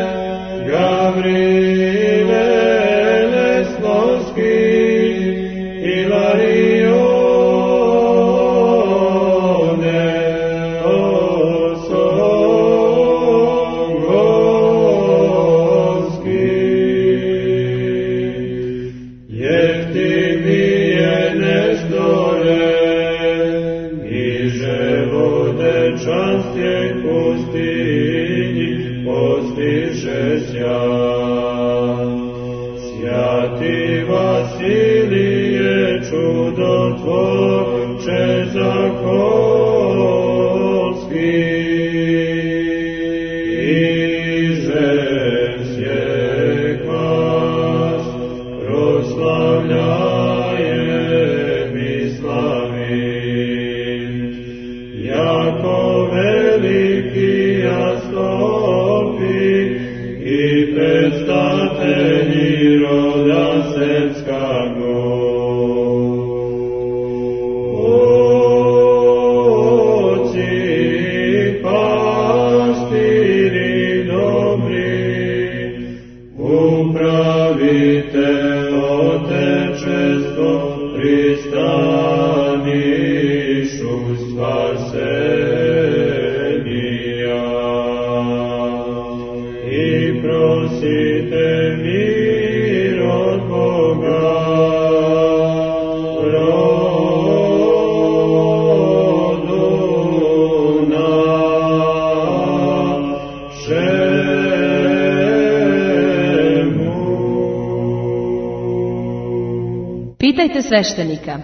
Gavrile, Leslovski, Ilarione, Osogovski. Jeftimije Nestore, niže vode častje pustinji, postiše sjan. Sjati Vasilije, čudotvorče zakonski, izemsjek vas proslavljajem i slavim. Jako veliki jastopi i predstavitelji roda srpskago. Oci pastiri dobri, upravite otečestvo, pristanišu spasenija. I prosite mir od Boga, rodu našemu. Pitajte sveštenika.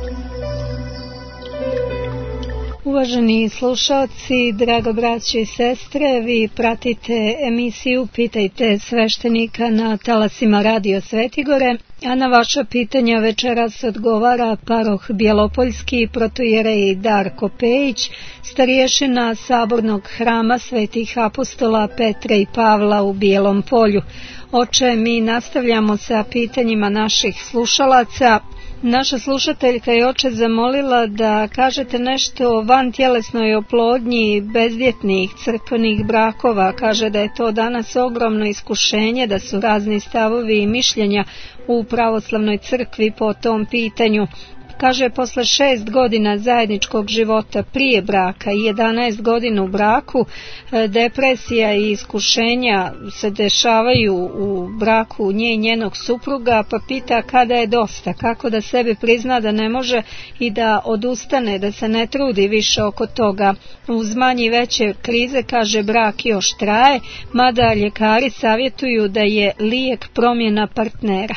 Uvaženi slušalci, draga braće i sestre, vi pratite emisiju Pitajte sveštenika na talasima Radio Svetigore, a na vaša pitanja večeras odgovara paroh Bjelopoljski protoijerej Darko Pejić, starješina Sabornog hrama Svetih apostola Petra i Pavla u Bijelom Polju. Oče, mi nastavljamo sa pitanjima naših slušalaca. Naša slušateljka je, oče, zamolila da kažete nešto o vantjelesnoj oplodnji bezdjetnih crkvenih brakova. Kaže da je to danas ogromno iskušenje, da su razni stavovi i mišljenja u pravoslavnoj crkvi po tom pitanju. Kaže, posle 6 godina zajedničkog života prije braka i 11 godina u braku, depresija i iskušenja se dešavaju u braku nje i njenog supruga, pa pita kada je dosta, kako da sebi prizna da ne može i da odustane, da se ne trudi više oko toga. Uz manje veće krize, kaže, brak još traje, mada ljekari savjetuju da je lijek promjena partnera.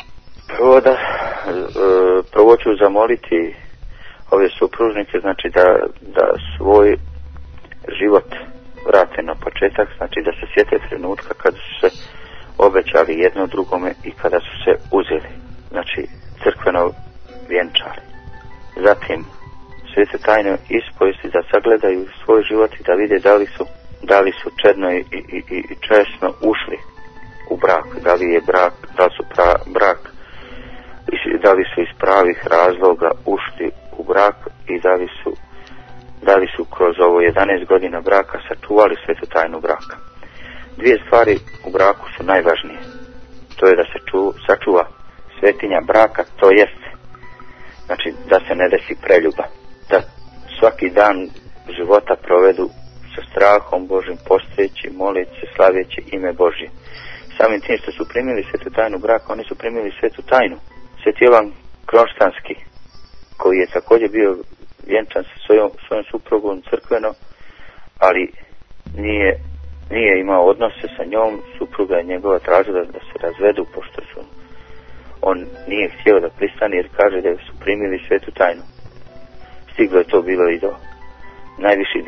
Prvo ću zamoliti ove supružnike, znači da svoj život vrate na početak, znači da se sjete trenutka kada su se obećali jedno drugome i kada su se uzeli, znači crkveno vjenčali. Zatim svete tajne ispovesti, da sagledaju svoj život i da vide da li su čedno i česno ušli u brak, da li je brak, da li su brak, da li su iz pravih razloga ušli u brak i da li su kroz ovo 11 godina braka sačuvali svetu tajnu braka. Dvije stvari u braku su najvažnije. To je da se sačuva svetinja braka, to jest, znači da se ne desi preljuba, da svaki dan života provedu sa strahom Božim, postojeći, moleći, slavjeći ime Božje. Samim tim što su primili svetu tajnu braka, oni su primili svetu tajnu. Sveti Jovan Kronštanski, koji je također bio vjenčan sa svojom suprugom crkveno, ali nije imao odnose sa njom, supruga je njegova tražila da se razvedu, pošto on nije htio da pristane, jer kaže da su primili svetu tajnu. Stiglo je to bilo i do najviših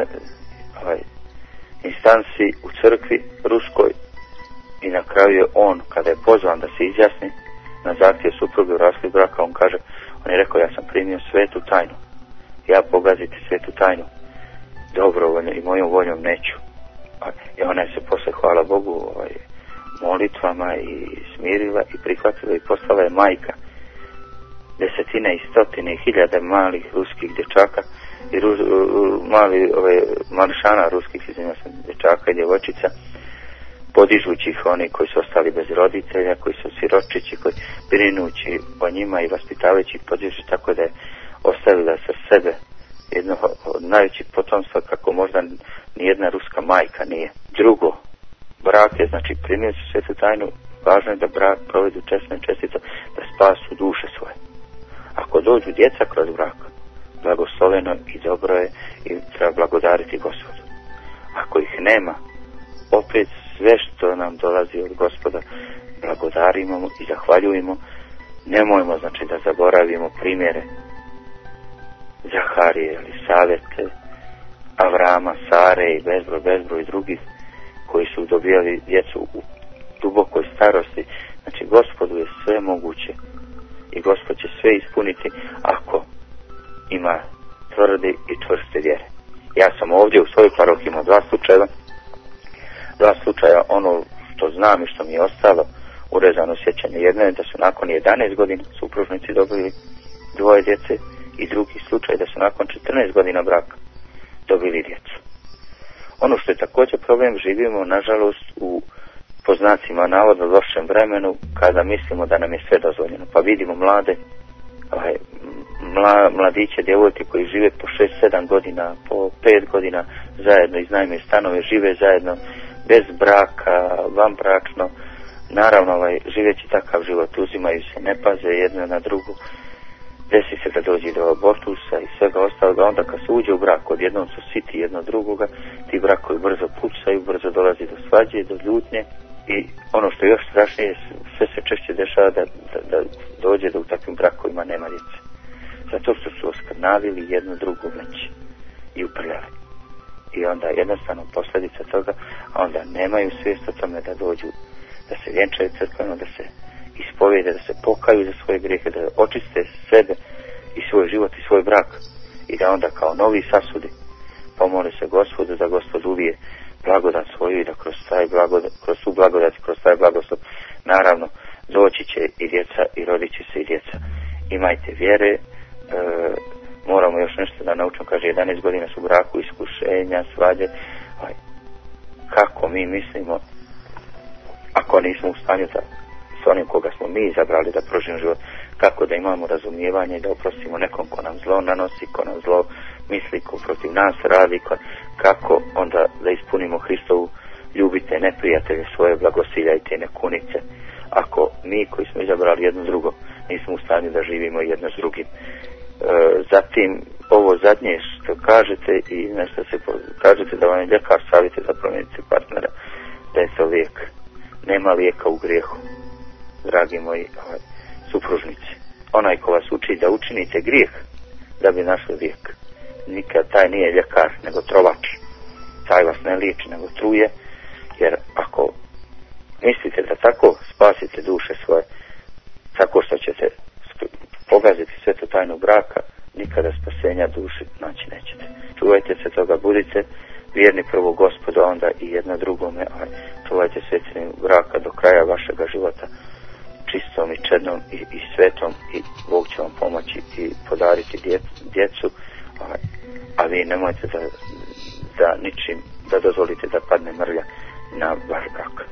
instanci u crkvi ruskoj i na kraju je on, kada je pozvan da se izjasni na zahtjev supruge u raskid braka, on je rekao, ja sam primio svetu tajnu, ja pogaziti svetu tajnu dobrovoljno i mojom voljom neću. I ona je se posle, hvala Bogu, molitvama i smirila i prihvatila i postala je majka desetine i stotine i hiljade malih ruskih dječaka i mališana ruskih, izvinjam se, dječaka i djevojčica, podižući ih oni koji su ostali bez roditelja, koji su siročići, koji brinući o njima i vaspitavajući ih podižući, tako da je ostavila sa sebe jedno od najvećih potomstva kako možda nijedna ruska majka nije. Drugo, brak je, znači, primio su svetu tajnu, važno je da brak provedu česno i čestito, da spasu duše svoje. Ako dođu djeca kroz brak, blagosloveno i dobro je i treba blagodariti Gospodu. Ako ih nema, opet sve što nam dolazi od Gospoda blagodarimo mu i zahvaljujemo. Nemojmo, znači, da zaboravimo primjere Zaharije ili Savete, Avrama, Sare i bezbroj i drugih koji su dobijali djecu u dubokoj starosti. Znači, Gospodu je sve moguće i Gospod će sve ispuniti ako ima tvrde i čvrste vjere. Ja sam ovdje u svojoj parohiji imao dva slučaja, ono što znam i što mi je ostalo urezano sjećanje. Jedno je da su nakon 11 godina supružnici dobili dvoje djece i drugi slučaj da su nakon 14 godina braka dobili djecu. Ono što je također problem, živimo nažalost u, po znacima navoda, lošem vremenu kada mislimo da nam je sve dozvoljeno. Pa vidimo mladiće, djevojke koji žive po 6-7 godina, po 5 godina zajedno, iznajmljuju stanove, žive zajedno bez braka, vanbračno. Naravno, živeći takav život, uzimaju se, ne paze jedno na drugu, desi se da dođe do abortusa i svega ostaloga. Onda kad se uđe u brak, odjednom su siti jedno drugoga, ti brakovi brzo pucaju, brzo dolazi do svađe, do ljutnje i ono što je još strašnije, sve se češće dešava da dođe da u takvim brakovima nema djece. Zato što su oskrnavili jedno drugo meće i uprljali. I onda jednostavno posljedica toga, a onda nemaju svijest o tome da dođu, da se vjenčaju crkveno, da se ispovijede, da se pokaju za svoje grijehe, da očiste sebe i svoj život i svoj brak i da onda kao novi sasudi pomole se Gospodu, da Gospod ulije blagodat svoju i da kroz tu blagodat, kroz taj blagoslov, naravno, doći će i djeca i rodit će se i djeca. Imajte vjere. Moramo još nešto da naučimo, kaže 11 godina su u braku, iskušenja, svađe. Kako mi mislimo, ako nismo u stanju da s onim koga smo mi izabrali da proživimo život, kako da imamo razumijevanje i da oprostimo nekom ko nam zlo nanosi, ko nam zlo misli, ko protiv nas radi, kako onda da ispunimo Hristovu ljubite neprijatelje svoje, blagosiljajte, ne kunite, ako mi koji smo izabrali jedno drugo nismo u stanju da živimo jedno s drugim. Zatim ovo zadnje što kažete i nešto se kažete da vam je ljekar savjeti za promijeniti partnera, da je to lijek. Nema lijeka u grijehu, dragi moji supružnici. Onaj ko vas uči da učinite grijeh da bi našli lijek, nikad taj nije ljekar nego trovač. Taj vas ne liječi nego truje, jer ako mislite da tako spasite duše svoje, tako što ćete pogaziti svetu tajnu braka, nikada spasenja duši naći nećete. Čuvajte se toga, budite vjerni prvo Gospodu, a onda i jedno drugome, a čuvajte sveti braka do kraja vašega života, čistom i čednom i svetom, i Bog će vam pomoći i podariti djecu, a vi nemojte da ničim da dozvolite da padne mrlja na vaš brak.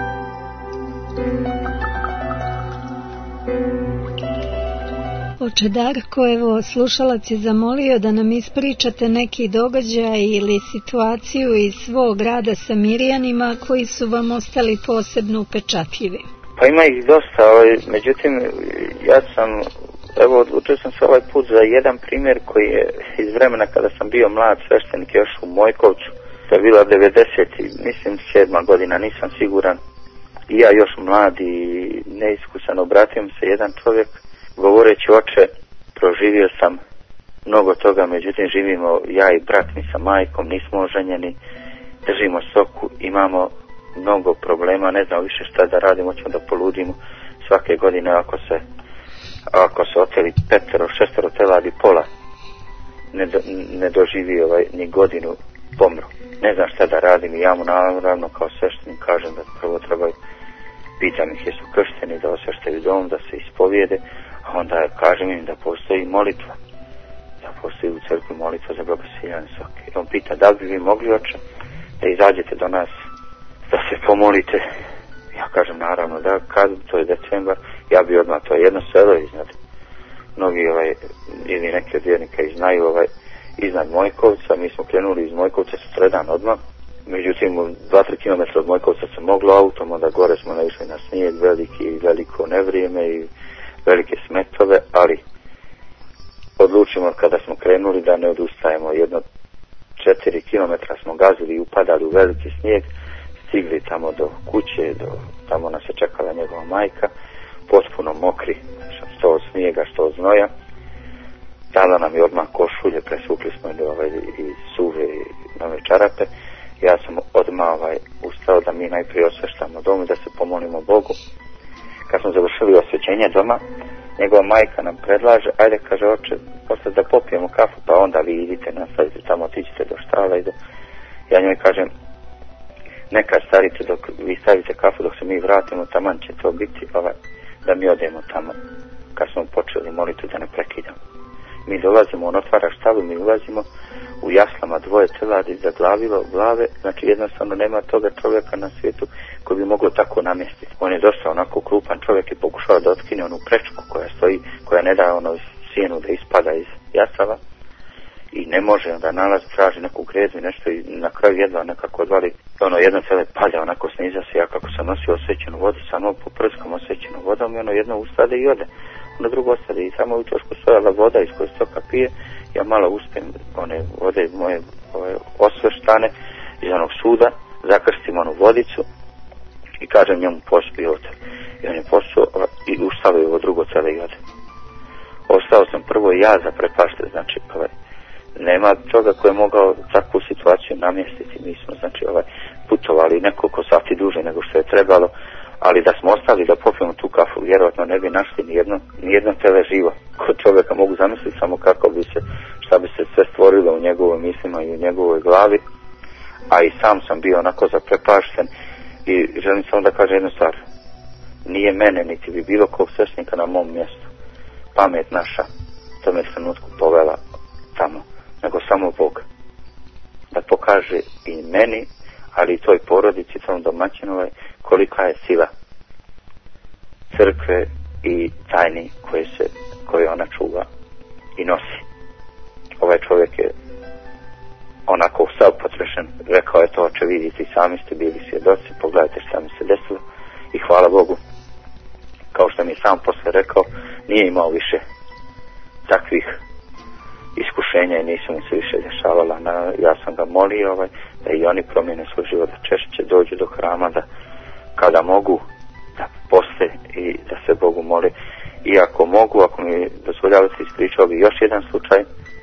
Oče Darko, evo, slušalac je zamolio da nam ispričate neki događaj ili situaciju iz svog rada sa Mirjanima koji su vam ostali posebno upečatljivi. Pa ima ih dosta, međutim, ja sam, odlučio sam se ovaj put za jedan primjer koji je iz vremena kada sam bio mlad sveštenik još u Mojkovcu. To je bila 90, mislim 7. godina, nisam siguran. I ja još mlad i neiskusan, obratio mi se jedan čovjek govoreći: oče, proživio sam mnogo toga, međutim živimo ja i brat mi sa majkom, nismo oženjeni, držimo soku, imamo mnogo problema, ne znam više šta da radimo, ćemo da poludimo svake godine ako se oteli 5-6 teladi, pola ne doživi ni godinu, pomru. Ne znam šta da radim i ja mu naravno kao sveštenik kažem da prvo trebaju, pitam ih jesu kršteni, da osveštaju dom, da se ispovijede, a onda kažem im da postoji molitva. Da postoji u crkvi molitva za blagosiljanje svake. I on pita da bi vi mogli, oče, da izađete do nas, da se pomolite. Ja kažem naravno da, kad to je decembar, ja bi odmah, to je jedno selo iznad, mnogi ili neki od vjernika i znaju iznad Mojkovca, mi smo krenuli iz Mojkovca sutradan odmah, međutim 2-3 km od Mojkovca se moglo autom, onda gore smo naišli na snijeg, veliko nevrijeme i velike smetove, ali odlučimo kada smo krenuli da ne odustajemo. Jedno 4 km smo gazili i upadali u veliki snijeg, stigli tamo do kuće, tamo nas je čekala njegova majka, potpuno mokri, što od snijega, što od znoja. Dala nam je odmah košulje, presvukli smo i suve i nove čarape. Ja sam odmah ustao da mi najprije osveštamo dom i da se pomolimo Bogu. Kad smo završili osvećenje doma, njegova majka nam predlaže, ajde, kaže, oče, posle da popijemo kafu, pa onda vi idite, nastavite tamo, otiđite do štala i ja njoj kažem, neka starite dok vi stavite kafu, dok se mi vratimo, taman će to biti, da mi odemo tamo. Kad smo počeli moliti da ne prekidamo. Mi dolazimo, on otvara štalu, mi ulazimo u jaslama, 2 teladi zaglavilo glave, znači jednostavno nema toga čovjeka na svijetu koji bi moglo tako namjestiti. On je došao onako krupan čovjek i pokušao da otkine onu prečku koja stoji, koja ne da sjenu da ispada iz jasala i ne može, onda nalazi, traži neku grezu i nešto i na kraju jedva nekako odvali, jedno cele palja onako sniza se. Ja kako sam nosio osvećenu vodu, samo poprskam osvećenu vodom i jedno ustade i ode, onda drugo ostade i samo u trošku stojala voda iz koje stoka pije. Ja malo uspijem one vode moje osveštane iz onog suda, zakrstim onu vodicu i kažem njemu pospi ovdje. I on je posuo i ustalo je ovo drugo cele i ode. Ostao sam prvo ja zaprepašten, znači nema toga ko je mogao takvu situaciju namjestiti. Mi smo putovali nekoliko sati duže nego što je trebalo, ali da smo ostali da popijemo tu kafu, vjerojatno ne bi našli nijedno tele živo. Kod čovjeka mogu zamisliti samo kako bi se, šta bi se sve stvorilo u njegovim mislima i u njegovoj glavi, a i sam sam bio onako zaprepašten. I želim samo da kažem jednu stvar, nije mene niti bi bilo kog sveštenika na mom mjestu pamet naša tome trenutku povela tamo, nego samo Bog da pokaže i meni, ali i toj porodici, tom domaćinu, kolika je sila crkve i tajni koje ona čuva i nosi. Ovaj čovjek je onako sav potrešen, rekao je to, oče, vidite i sami ste bili svjedoci, pogledajte šta mi se desilo i hvala Bogu, kao što mi sam posle rekao, nije imao više takvih iskušenja i nisu mu se više dešavala. Ja sam ga molio da i oni promijene svoj život, da češće dođu do hrama, da kada mogu da poste i da se Bogu moli. I ako mogu, ako mi dozvoljavate, ispričao bi još jedan slučaj,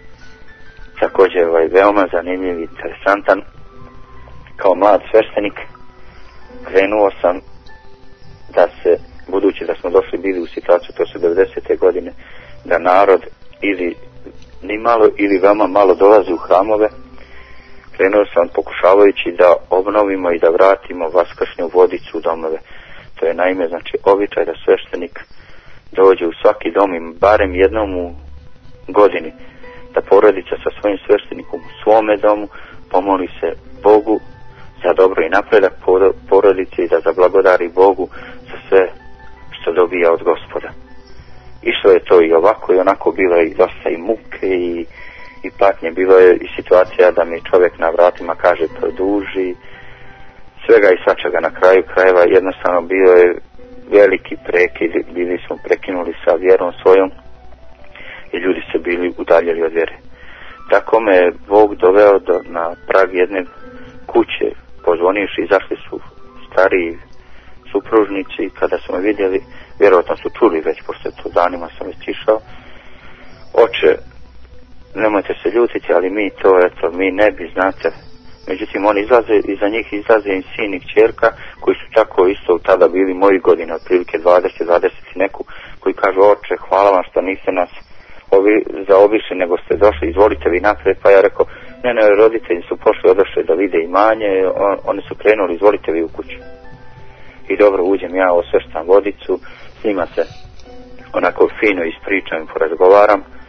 također veoma zanimljiv i interesantan. Kao mlad sveštenik krenuo sam da se, budući da smo bili u situaciju, to su 90. godine, da narod ili ni malo ili veoma malo dolazi u hramove, krenuo sam pokušavajući da obnovimo i da vratimo vaskršnju vodicu u domove. To je naime običaj da sveštenik dođe u svaki dom i barem jednom u godini, da porodica sa svojim sveštenikom u svome domu pomoli se Bogu za dobro i napredak porodice i da zablagodari Bogu za sve što dobija od Gospoda. Išlo je to i ovako i onako, bilo je i dosta i muke i patnje, bilo je i situacija da mi čovjek na vratima kaže produži, svega i svačega. Na kraju krajeva jednostavno bio je veliki prekid, bili smo prekinuli sa vjerom svojom i ljudi se bili udaljili od vjere. Tako me je Bog doveo na prag jedne kuće, pozvonivši, izašli su stariji supružnici, kada su me vidjeli, vjerojatno su čuli već, pošto to danima sam već išao, oče, nemojte se ljutiti, ali mi to, mi ne bi, znate. Međutim, oni izlaze, iza njih izlaze im sin i kćerka, koji su tako isto tada bili moji godine, otprilike 20 neku, koji kažu, oče, hvala vam što niste nas zaobišli, nego ste došli, izvolite vi napred. Pa ja rekao, ne, roditelji su pošli, odošli da vide imanje, oni su krenuli, izvolite vi u kuću. I dobro, uđem ja, osveštam vodicu, s njima se onako fino ispričam i porazgovaram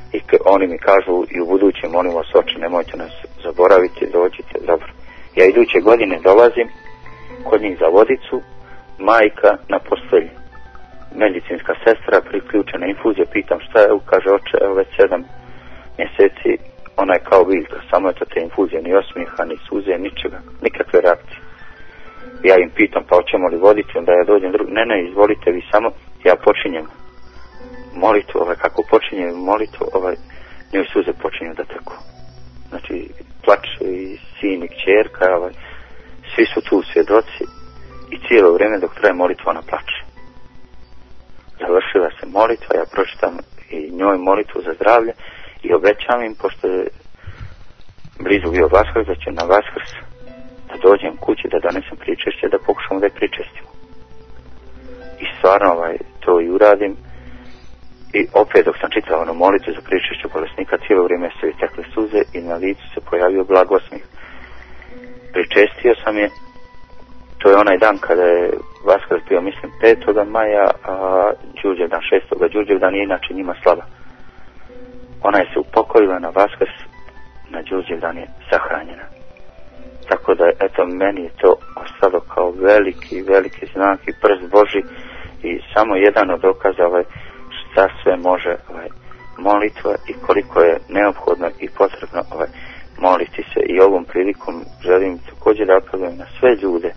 i oni mi kažu i u budućem molim vas oče, nemojte nas zaboraviti, dođite, dobro. Ja iduće godine dolazim kod njih za vodicu, majka na postelji, medicinska sestra, priključena infuzija, pitam šta je, kaže oče, evo već 7 mjeseci, ona je kao biljka, samo eto te infuzije, ni osmijeha, ni suze, ničega, nikakve reakcije. Ja im pitam, pa hoćemo li voditi, onda ja dođem ne, izvolite vi samo, ja počinjem molitvu, kako počinjem molitvu, njoj suze počinju da teku. Znači, plače i sin i kćerka, svi su tu svjedoci i cijelo vrijeme dok traje molitva ona plače. Završila se molitva, ja pročitam i njoj molitvu za zdravlje i obećam im, pošto je blizu bio Vaskrs, da će na Vaskrs da dođem kući, da donesem pričešće, da pokušamo da je pričestimo. I stvarno to i uradim. I opet dok sam čitao ono molitvu za pričešću bolesnika, cijelo vrijeme su i tekle suze i na licu se pojavio blagosmih. Pričestio sam je, to je onaj dan kada je Vaskrs bio, mislim, 5. maja, a Đurđevdan 6. Đurđevdan je inače njima slava. Ona je se upokojila na Vaskrs, na Đurđevdan je sahranjena. Tako da, eto, meni je to ostalo kao veliki znak i prst Boži i samo jedan od dokaza šta sve može molitva i koliko je neophodno i potrebno moliti se. I ovom prilikom želim također da apelujem na sve ljude,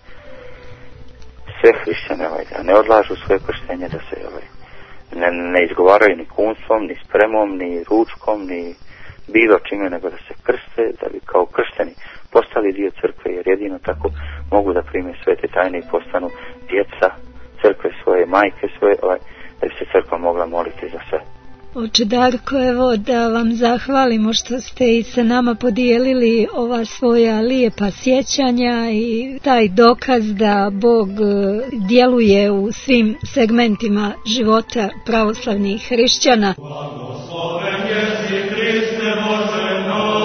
sve hrišćane, da ne odlažu svoje krštenje, da se ne izgovaraju ni kunstvom, ni spremom, ni ručkom, ni bilo čime, nego da se krste, da bi kao kršteni postali dio crkve, jer jedino tako mogu da prime svete tajne i postanu djeca crkve svoje, majke svoje, da bi se crkva mogla moliti za sve. Oče Darko, evo da vam zahvalimo što ste i sa nama podijelili ova svoja lijepa sjećanja i taj dokaz da Bog djeluje u svim segmentima života pravoslavnih hrišćana. Blagosloven jesi Hriste Bože naš,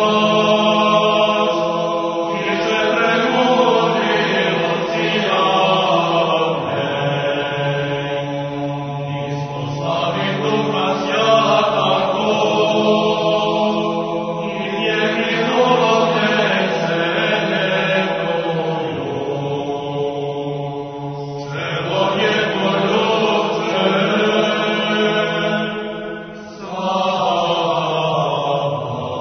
i se prebudil od Sina. Isposlavi Duha Sjatako, i vjeri duhovne se nebuju. Sve je poljubce, slava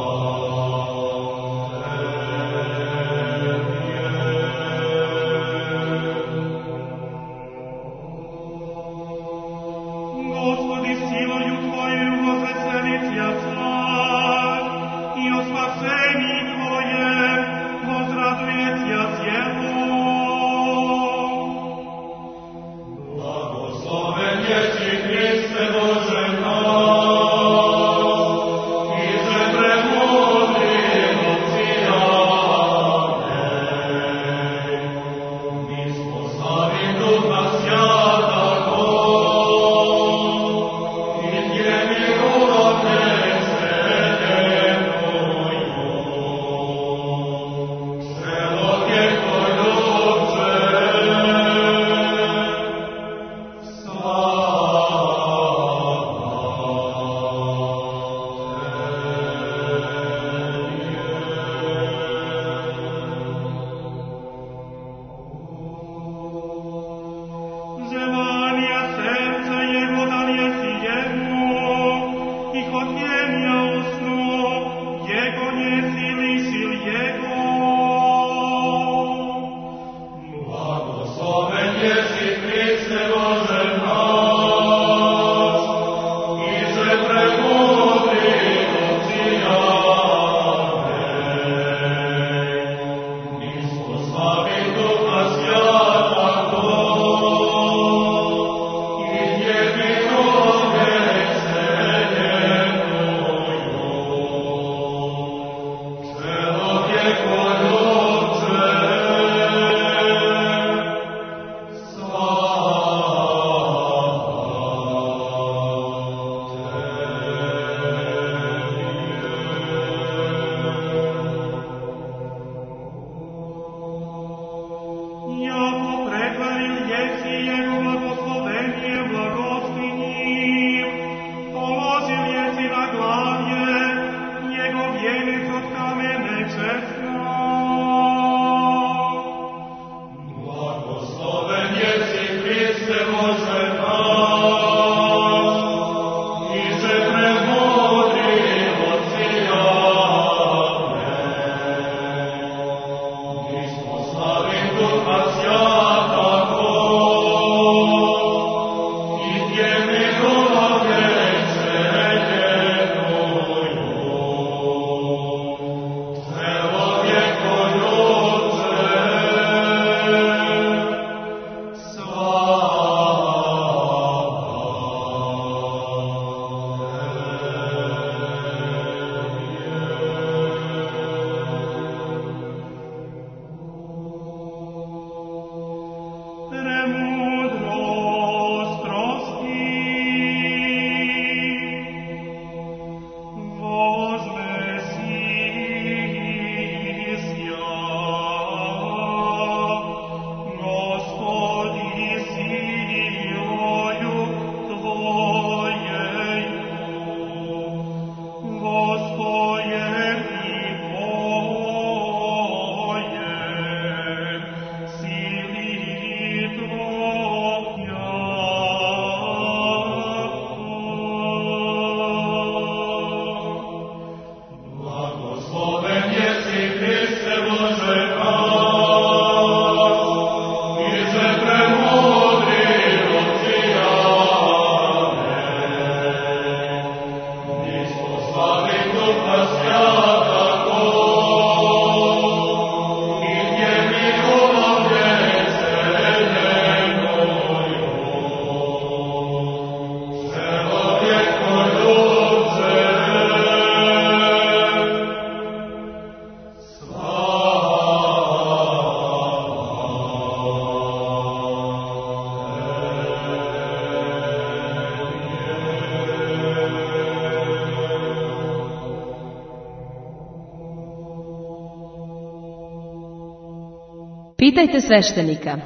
Pitajte sveštenika.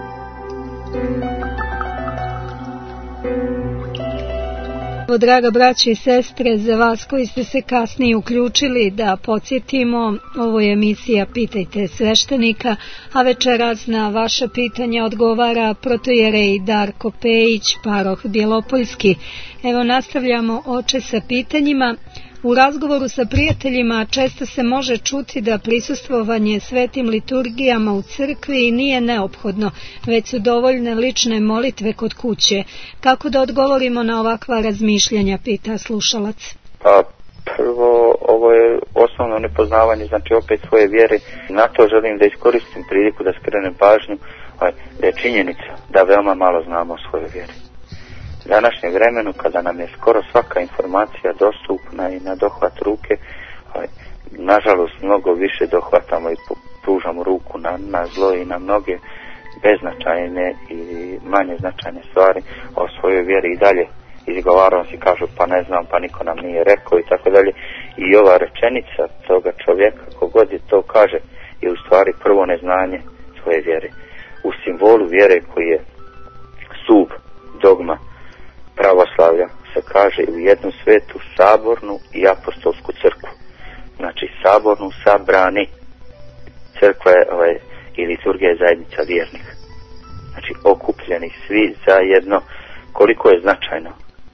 Draga braće i sestre, za vas koji ste se kasnije uključili, da podsjetimo, ovo je emisija Pitajte sveštenika, a večeras na vaša pitanja odgovara protojerej Darko Pejić, paroh Bjelopoljski. Evo nastavljamo, oče, sa pitanjima. U razgovoru sa prijateljima često se može čuti da prisustvovanje svetim liturgijama u crkvi nije neophodno, već su dovoljne lične molitve kod kuće. Kako da odgovorimo na ovakva razmišljanja, pita slušalac. Pa prvo, ovo je osnovno nepoznavanje, znači opet svoje vjere. Na to želim da iskoristim priliku da skrenem pažnju, da je činjenica da veoma malo znamo o svojoj vjeri. U današnjem vremenu, kada nam je skoro svaka informacija dostupna i na dohvat ruke, nažalost mnogo više dohvatamo i pružamo ruku na zlo i na mnoge beznačajne i manje značajne stvari. O svojoj vjeri i dalje izgovaram si, kažu pa ne znam, pa niko nam nije rekao i tako dalje. I ova rečenica toga čovjeka, kogod je to kaže, je u stvari prvo neznanje svoje vjere. U simbolu vjere koji je stup, dogma pravoslavlja se kaže u jednu svetu sabornu i apostolsku crkvu. Znači sabornu sabrani. Crkva je i liturgija je zajednica vjernih. Znači okupljeni svi zajedno. Koliko je značajno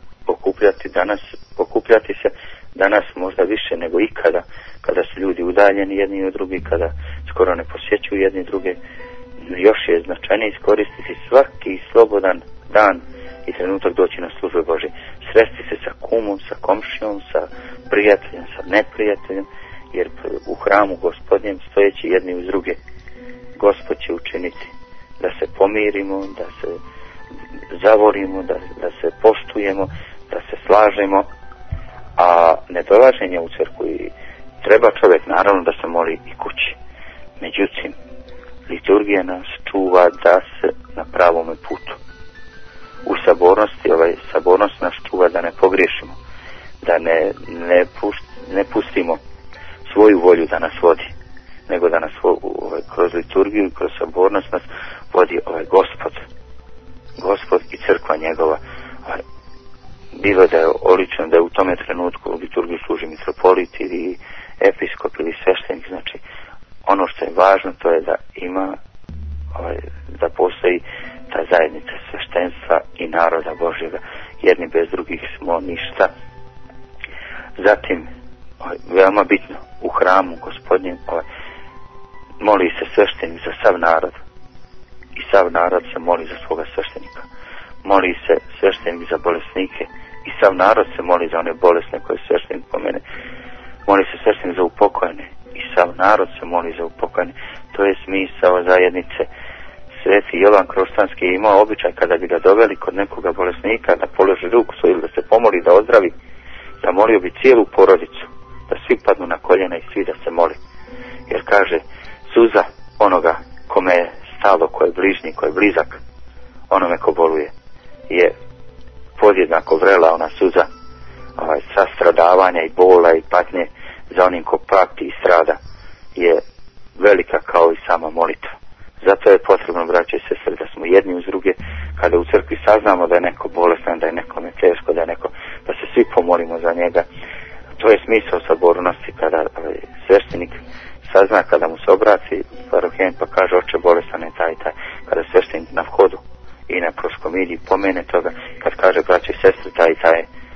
okupljati se danas možda više nego ikada, kada su ljudi udaljeni jedni od drugih, kada skoro ne posjećuju jedni druge. Još je značajnije iskoristiti svaki slobodan dan i trenutak doći na službu Božje. Sresti se sa kumom, sa komšijom, sa prijateljem, sa neprijateljem, jer u hramu Gospodnjem stojeći jedni uz druge, Gospod će učiniti da se pomirimo, da se zavolimo, da se poštujemo, da se slažemo, a nedolaženje u crkvu i treba čovjek naravno da se moli i kući. Međutim, liturgija nas čuva da se na pravome putu. U sabornosti, sabornost nas čuva da ne pogriješimo, da ne pustimo svoju volju da nas vodi, nego da nas kroz liturgiju i kroz sabornost nas vodi Gospod i crkva njegova. Bilo da je olično da je u tome trenutku u liturgiju služi mitropolit ili episkop ili sveštenik, znači ono što je važno to je da ima, da postoji ta zajednica sveštenstva i naroda Božjega. Jedni bez drugih smo ništa. Zatim, veoma bitno, u hramu Gospodnjem moli se sveštenik za sav narod. I sav narod se moli za svoga sveštenika. Moli se sveštenik za bolesnike. I sav narod se moli za one bolesne koje sveštenik pomene. Moli se sveštenik za upokojene. I sav narod se moli za upokojene. To je smisao zajednice. Sveti Jovan Kroštanski je imao običaj kada bi ga doveli kod nekoga bolesnika da položi ruku svoju ili da se pomoli da ozdravi, zamolio bi cijelu porodicu da svi padnu na koljena i svi da se moli. Jer kaže, suza onoga kome je stalo, ko je bližnji, ko je blizak onome ko boluje, je podjednako vrela ona suza sastradavanja i bola i patnje za onim ko pati i strada, je velika kao i sama molitva. Zato je potrebno, braće i sestre, da smo jedni uz druge, kada u crkvi saznamo da je neko bolestan, da je nekome teško, da se svi pomolimo za njega. To je smisao sabornosti, kada sveštenik sazna, kada mu se obraci parohijan pa kaže, oče, bolestan je taj i taj. Kada sveštenik na vhodu i na proskomidiji pomene toga, kad kaže, braće i sestre, taj i taj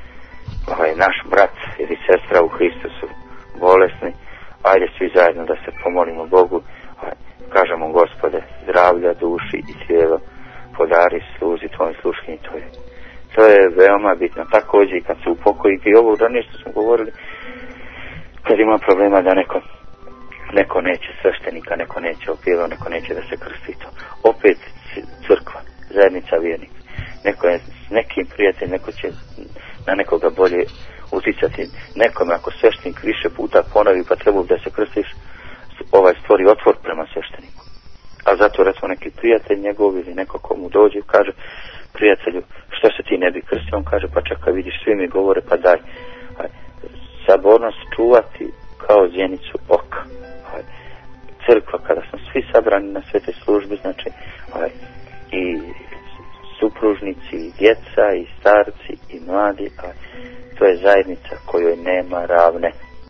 naš brat ili sestra u Hristusu bolesni, ajde svi zajedno da se pomolimo Bogu. Kažemo, Gospode, zdravlja duši i tijelo podari sluzi tvojim sluškinji. To je veoma bitno. Također i kad se upokoji, i ovo ranije što smo govorili, kad ima problema da neko neće sveštenika, neko neće opjeva, neko neće da se krsti to. Opet crkva, zajednica vjernika. Neko je s nekim prijatelj, neko će na nekoga bolje uticati. Nekome ako sveštenik više puta ponovi pa treba da se krstiš, stvori otvor prema svešteniku. A zato recimo neki prijatelj njegov ili neko komu dođe kaže, prijatelju, što se ti ne bi krstio? On kaže, pa čekaj, vidiš, svi mi govore, pa daj. Sabornost čuvati kao zjenicu oka. Crkva, kada smo svi sabrani na svete službe, znači i supružnici, i djeca, i starci, i mladi, to je zajednica kojoj nema ravne.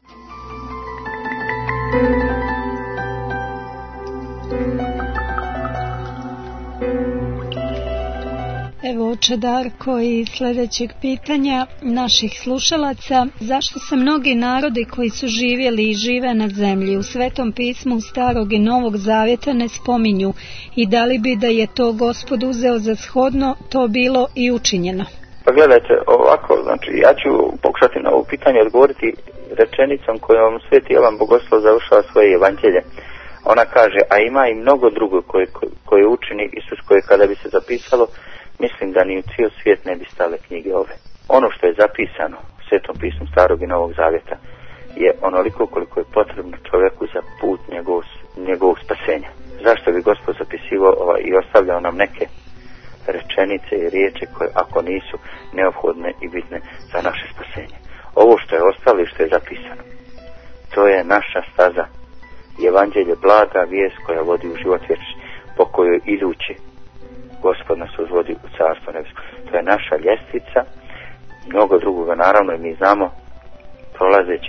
Evo, oče Darko, i sljedećeg pitanja naših slušalaca. Zašto se mnogi narodi koji su živjeli i žive na zemlji u Svetom pismu Starog i Novog Zavjeta ne spominju i da li bi da je to Gospod uzeo za shodno to bilo i učinjeno? Pa gledajte, ovako, znači ja ću pokušati na ovo pitanje odgovoriti rečenicom kojom Sveti Jovan Bogoslov završava svoje evanđelje. Ona kaže, a ima i mnogo drugo koje učini Isus, koje kada bi se zapisalo, mislim da ni u cijel svijet ne bi stale knjige ove. Ono što je zapisano u Svetom pismu Starog i Novog Zavjeta je onoliko koliko je potrebno čovjeku za put njegovog spasenja. Zašto bi Gospod zapisivao i ostavljao nam neke rečenice i riječi koje ako nisu neophodne i bitne za naše spasenje? Ovo što je ostalo i što je zapisano, to je naša staza. Evanđelje, blaga vijest koja vodi u život vječni, po kojoj idući Gospod nas uzvodi u carstvo nebesko. To je naša ljestvica, mnogo drugoga naravno, i mi znamo, prolazeći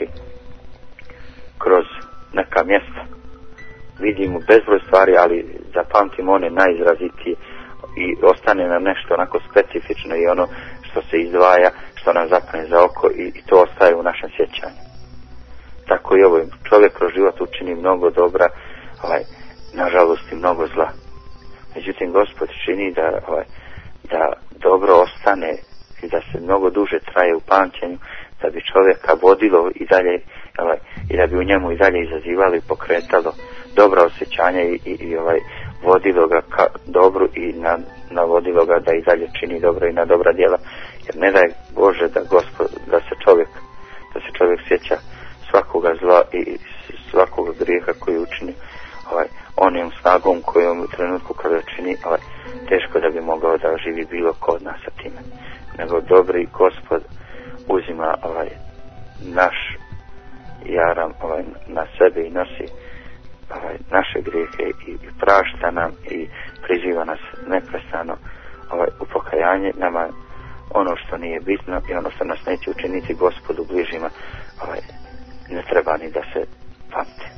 kroz neka mjesta vidimo bezbroj stvari, ali zapamtimo one najizrazitije i ostane nam nešto onako specifično i ono što se izdvaja, što nam zapne za oko i to ostaje u našem sjećanju. Tako i ovo, čovjek kroz život učini mnogo dobra, nažalost i mnogo zla. Međutim, Gospod čini da dobro ostane i da se mnogo duže traje u pamćenju, da bi čovjeka vodilo i dalje, i da bi u njemu i dalje izazivalo i pokretalo dobra osjećanja i vodilo ga ka dobru i navodilo ga da i dalje čini dobro i na dobra djela. Jer ne daj Bože da se čovjek sjeća svakoga zla i svakoga grijeha koji učini onim snagom kojom u trenutku kada čini, teško da bi mogao da živi bilo ko od nas sa time. Nego dobri Gospod uzima naš jaram na sebe i nosi naše grijehe i prašta nam i priziva nas neprestano u pokajanje. Nama ono što nije bitno i ono što nas neće učiniti Gospodu bližima ne treba ni da se pamte.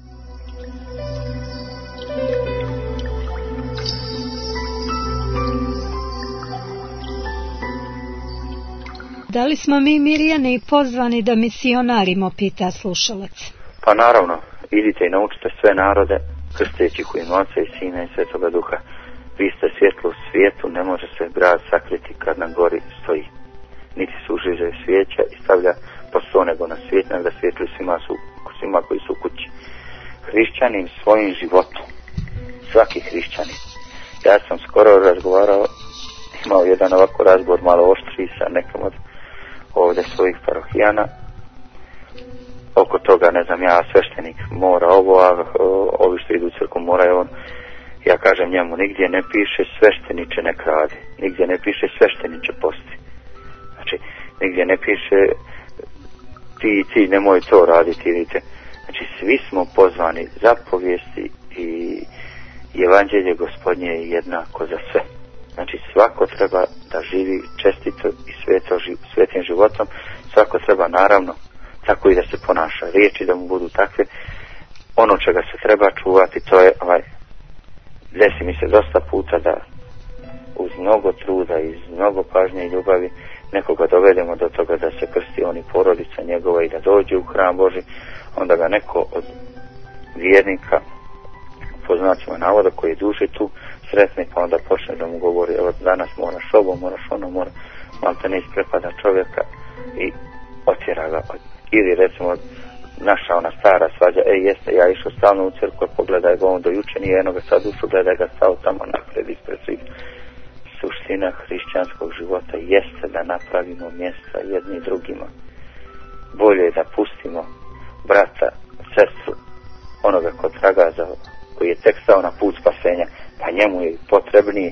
Da li smo mi Mirjani pozvani da misionarimo, pita slušalac. Pa naravno, idite i naučite sve narode, krsteći u ime Oca i Sina i Svetoga Duha. Vi ste svjetlo u svijetu, ne može se grad sakriti kad na gori stoji. Niti se užiže svijeća i stavlja po sto nego na svijet, nego da svijetli svima koji su u kući. Hrišćanin svojim životom, svaki hrišćanin. Ja sam skoro razgovarao, imao jedan ovako razgovor malo oštri sa nekom od ovdje svojih parohijana. Oko toga, ne znam, ja sveštenik mora ovo, a ovi što idu u crkvu moraju on. Ja kažem njemu, nigdje ne piše svešteniče ne kradi, nigdje ne piše svešteniče posti. Znači, nigdje ne piše ti nemoj to raditi, vidite. Znači, svi smo pozvani zapovijesti i evanđelje Gospodnje je jednako za sve. Znači, svako treba da živi čestito i svetim životom, svako treba naravno tako i da se ponaša, riječi da mu budu takve. Ono čega se treba čuvati, to je desi mi se dosta puta da uz mnogo truda i mnogo pažnje i ljubavi nekoga dovedemo do toga da se krsti on i porodica njegova i da dođe u hram Boži, onda ga neko od vjernika, po znacima navoda, koji je duže tu, sretne, pa onda počne da mu govori, evo danas moraš ovo, moraš ono, malo te ne isprepada čovjeka i otjera ga. Ili recimo naša ona stara svađa, jeste, ja išao stalno u crkvu, pogledaj ga on do juče, nije jednoga sad ušao, gledaj ga stao tamo napred ispred svih. Suština hrišćanskog života jeste da napravimo mjesta jedni drugima. Bolje je da pustimo brata, sestru, onoga ko traga koji je tek stao na put spasenja, pa njemu je potrebniji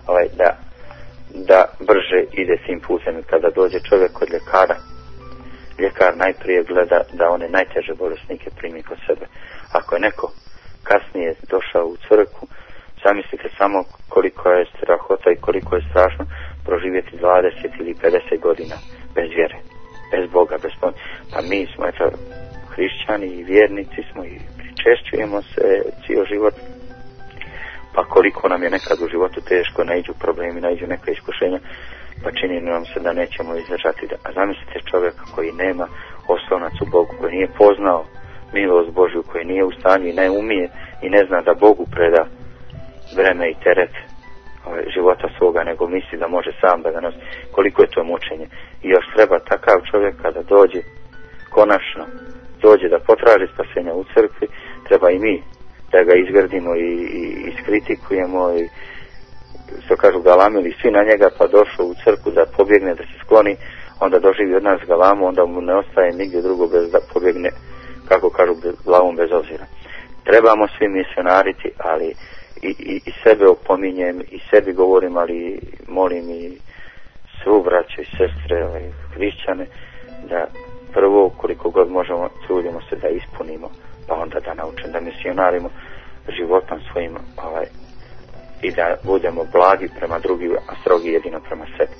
da brže ide tim putem. I kada dođe čovjek kod ljekara, ljekar najprije gleda da one najteže bolesnike primi kod sebe. Ako je neko kasnije došao u crkvu, zamislite samo koliko je strahota i koliko je strašno proživjeti 20 ili 50 godina bez vjere, bez Boga, bez pomoći. Pa mi smo hrišćani i vjernici smo i pričešćujemo se cijel život. Pa koliko nam je nekad u životu teško, naiđu problemi, naiđu neka iskušenja, pa čini nam se da nećemo izdržati. A zamislite čovjeka koji nema oslonac u Bogu, koji nije poznao milost Božju, koji nije u stanju i ne umije i ne zna da Bogu preda vreme i teret života svoga, nego misli da može sam da ga nosi. Koliko je to mučenje. I još treba takav čovjek kada dođe, konačno dođe da potraži spasenja u crkvi, treba i mi da ga izgrdimo i iskritikujemo i što kažu galamili svi na njega, pa došao u crkvu da pobjegne, da se skloni, onda doživi od nas galamu, onda mu ne ostaje nigdje drugo bez da pobjegne, kako kažu, glavom bez obzira. Trebamo svi misionariti, ali i sebe opominjem, i sebi govorim, ali molim i svu braću i sestre, hrišćane, da prvo koliko god možemo trudimo se da ispunimo, pa onda da naučimo da misionarimo životom svojim i da budemo blagi prema drugim, a strogi jedino prema sebi.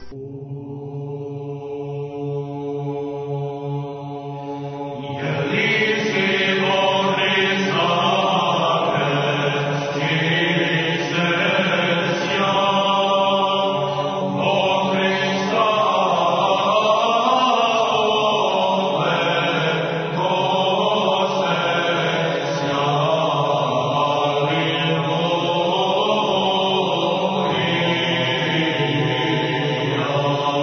Oh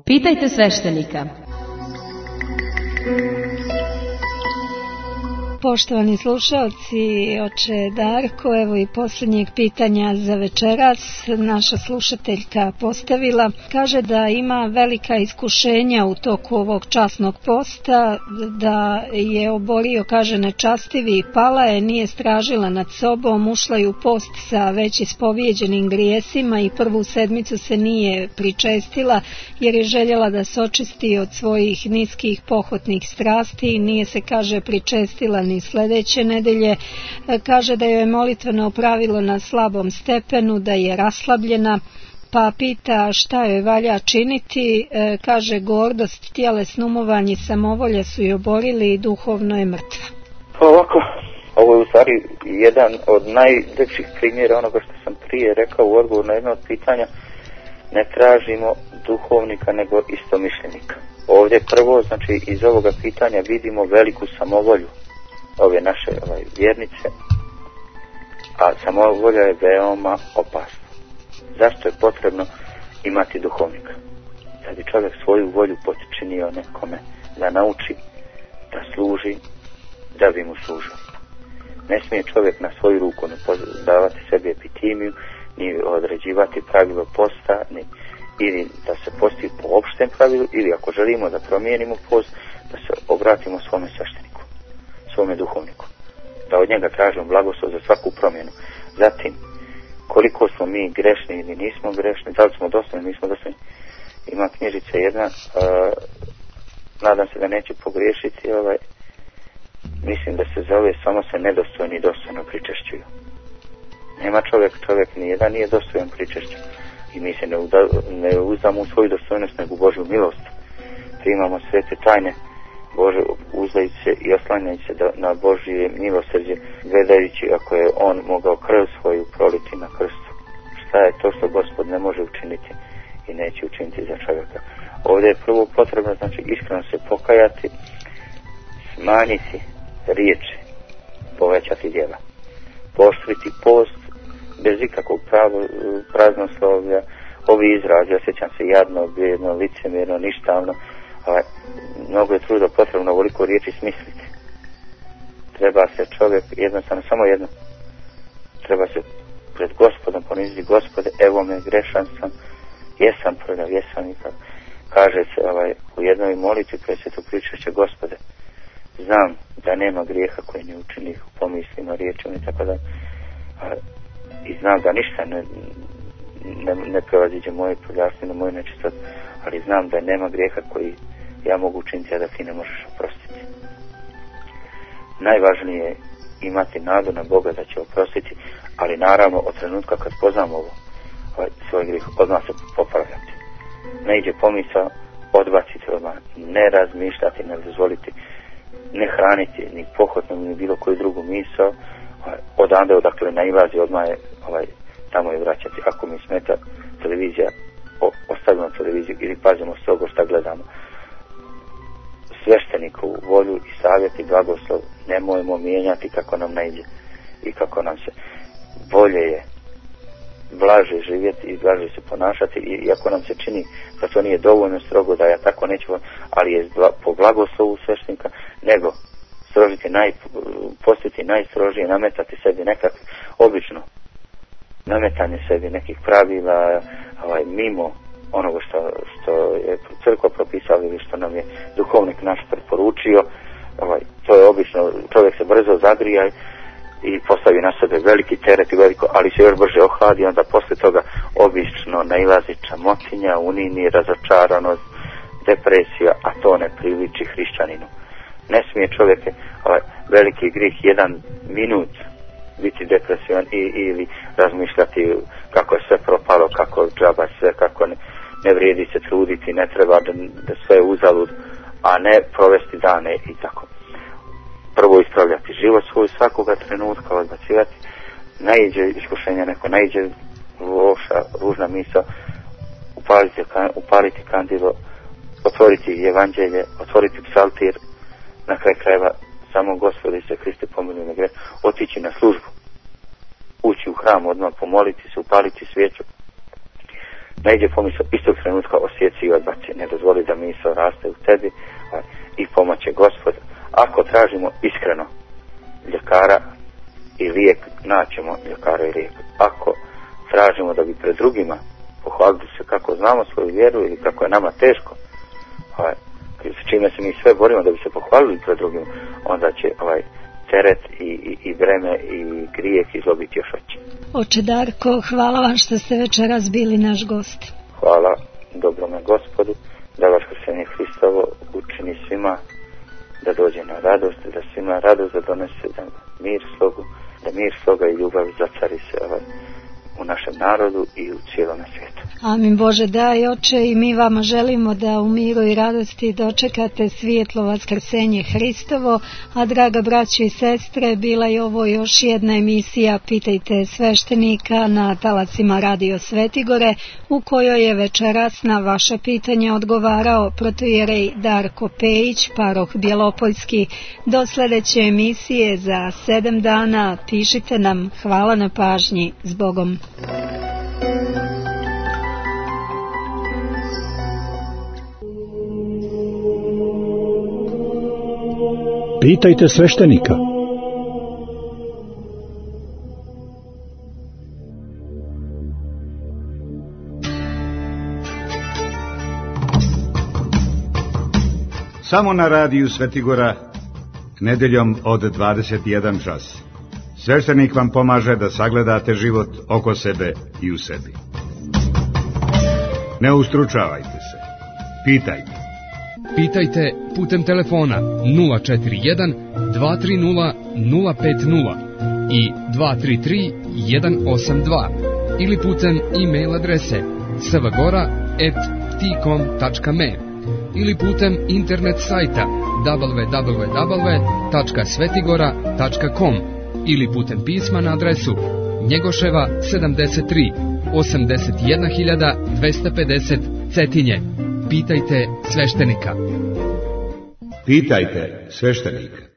Pitajte sveštenika. Poštovani slušalci, oče Darko, evo i posljednjeg pitanja za večeras naša slušateljka postavila. Kaže da ima velika iskušenja u toku ovog časnog posta, da je obolio, kaže, nečastivi, pala je, nije stražila nad sobom, ušla je u post sa već ispovijeđenim grijesima i prvu sedmicu se nije pričestila jer je željela da se očisti od svojih niskih pohotnih strasti, nije se, kaže, pričestila ni sljedeće nedelje. Kaže da joj je molitveno pravilo na slabom stepenu, da je raslabljena, pa pita šta joj valja činiti. Kaže gordost, tjelesno umovanje i samovolja su joj oborili i duhovno je mrtva. Ovako, ovo je u stvari jedan od najljepših primjera onoga što sam prije rekao u odgovoru na jedno od pitanja. Ne tražimo duhovnika nego istomišljenika. Ovdje prvo, znači iz ovoga pitanja vidimo veliku samovolju ove naše vjernice, a samovolja je veoma opasna. Zašto je potrebno imati duhovnika? Da bi čovjek svoju volju potčinio nekome, da nauči, da služi, da bi mu služio. Ne smije čovjek na svoju ruku ne davati sebi epitimiju, ni određivati pravilo posta, ili da se posti po opštem pravilu, ili ako želimo da promijenimo post, da se obratimo svome svešteniku, svome duhovniku, da od njega tražimo blagoslov za svaku promjenu. Zatim, koliko smo mi grešni ili nismo grešni, da li smo dostojni, nismo dostojni. Ima knjižica jedna, nadam se da neće pogriješiti, mislim da se zove samo se nedostojni dostojno pričešćuju. Nema čovjek nijedan nije dostojan pričešću. I mi se ne uzdamo u svoju dostojnost, nego u Božju milost. Primamo svete tajne Bože, uzdajući se i oslanjajući se na Božje milosrđe, gledajući ako je On mogao krv svoju proliti na krstu. Šta je to što Gospod ne može učiniti i neće učiniti za čovjeka? Ovdje je prvo potrebno, znači, iskreno se pokajati, smanjiti riječi, povećati djela, pooštriti post bez ikakvog praznoslovlja. Ovi izrazi, osjećam se jadno, bijedno, licemjerno, ništavno, mnogo je truda potrebno ovoliko riječi smisliti. Treba se čovjek jednostavno, samo jedno, treba se pred Gospodom poniziti: Gospode, evo me, grešan sam, jesam prljav, jesam i tako. Kaže se u jednoj molitvi koje se tu pričaće: Gospode, znam da nema grijeha koji ne učini u pomislima, riječima i tako da, i znam da ništa ne prevaziđe moje prljavstvo, moje nečistote, ali znam da nema grijeha koji ja mogu učiniti, a da ti ne možeš oprostiti. Najvažnije je imati nadu na Boga da će oprostiti, ali naravno od trenutka kad poznamo svoj grijeh, odmah se popravljati. Ne iđe pomisao, odbaciti odmah, ne razmišljati, ne dozvoliti, ne hraniti ni pohotno ni bilo koju drugu misao, odande odakle nailazi odmah je tamo je vraćati. Ako mi smeta televizija, ostavimo televiziju ili pazimo strogo šta gledamo. Sveštenikovu volju i savjet i blagoslov nemojmo mijenjati kako nam ne ide i kako nam se bolje je blaže živjeti i blaže se ponašati, i ako nam se čini da to nije dovoljno strogo, da ja tako neću, ali je po blagoslovu sveštenika, nego postiti najstrožije, nametati sebi nekakve, obično nametanje sebi nekih pravila mimo onoga što je crkva propisala ili što nam je duhovnik naš preporučio. To je obično, čovjek se brzo zagrija i postavi na sebe veliki teret i veliko, ali se još brže ohladi, onda posle toga obično nailazi čamotinja, unini, razočaranost, depresija, a to ne priliči hrišćaninu. Ne smije čovjek veliki grih jedan minut biti depresivan ili razmišljati kako je sve propalo, kako džaba sve, kako ne vrijedi se truditi, ne treba da sve je uzalud, a ne provesti dane i tako. Prvo ispravljati život svoj svakoga trenutka, odbacivati, naiđe iskušenja neko, naiđe ružna misao, upaliti kandilo, otvoriti evanđelje, otvoriti psaltir, na kraj krajeva samo Gospode se Hriste pomiluj me greh, otići na službu, ući u hram, odmah pomoliti se, upaliti svijeću, najđe pomisao, istog trenutka osjeci i odbaci. Ne dozvoli da misao raste u tebi i pomoće Gospod. Ako tražimo iskreno ljekara i lijek, naćemo ljekara i lijek. Ako tražimo da bi pred drugima pohvalili se kako znamo svoju vjeru ili kako je nama teško, s čime se mi sve borimo da bi se pohvalili pred drugima, onda će teret i breme i grijeh i zlo biti još veći. Oče Darko, hvala vam što ste večeras bili naš gost. Hvala dobrome Gospodu, da vaskrsenje Hristovo učini svima da dođe na radost, da svima radost da donese, da mir sloga i ljubav zacari se u našem narodu i u cijelom svijetu. Amin Bože daj, Oče, i mi vama želimo da u miru i radosti dočekate svijetlo vaskrsenje Hristovo, a draga braćo i sestre, bila je ovo još jedna emisija Pitajte sveštenika na talacima Radio Svetigore, u kojoj je večeras na vaša pitanja odgovarao protoijerej Darko Pejić, paroh Bjelopoljski. Do sljedeće emisije za 7 dana pišite nam. Hvala na pažnji. S Bogom. Pitajte sveštenika. Samo na radiju Svetigora, nedeljom od 21 čas. Sveštenik vam pomaže da sagledate život oko sebe i u sebi. Ne ustručavajte se. Pitajte. Pitajte putem telefona 041 230 050 i 233 182 ili putem e-mail adrese svagora@tcom.me ili putem internet sajta www.svetigora.com ili putem pisma na adresu Njegoševa 73 81250 Cetinje. Pitajte sveštenika. Pitajte sveštenika.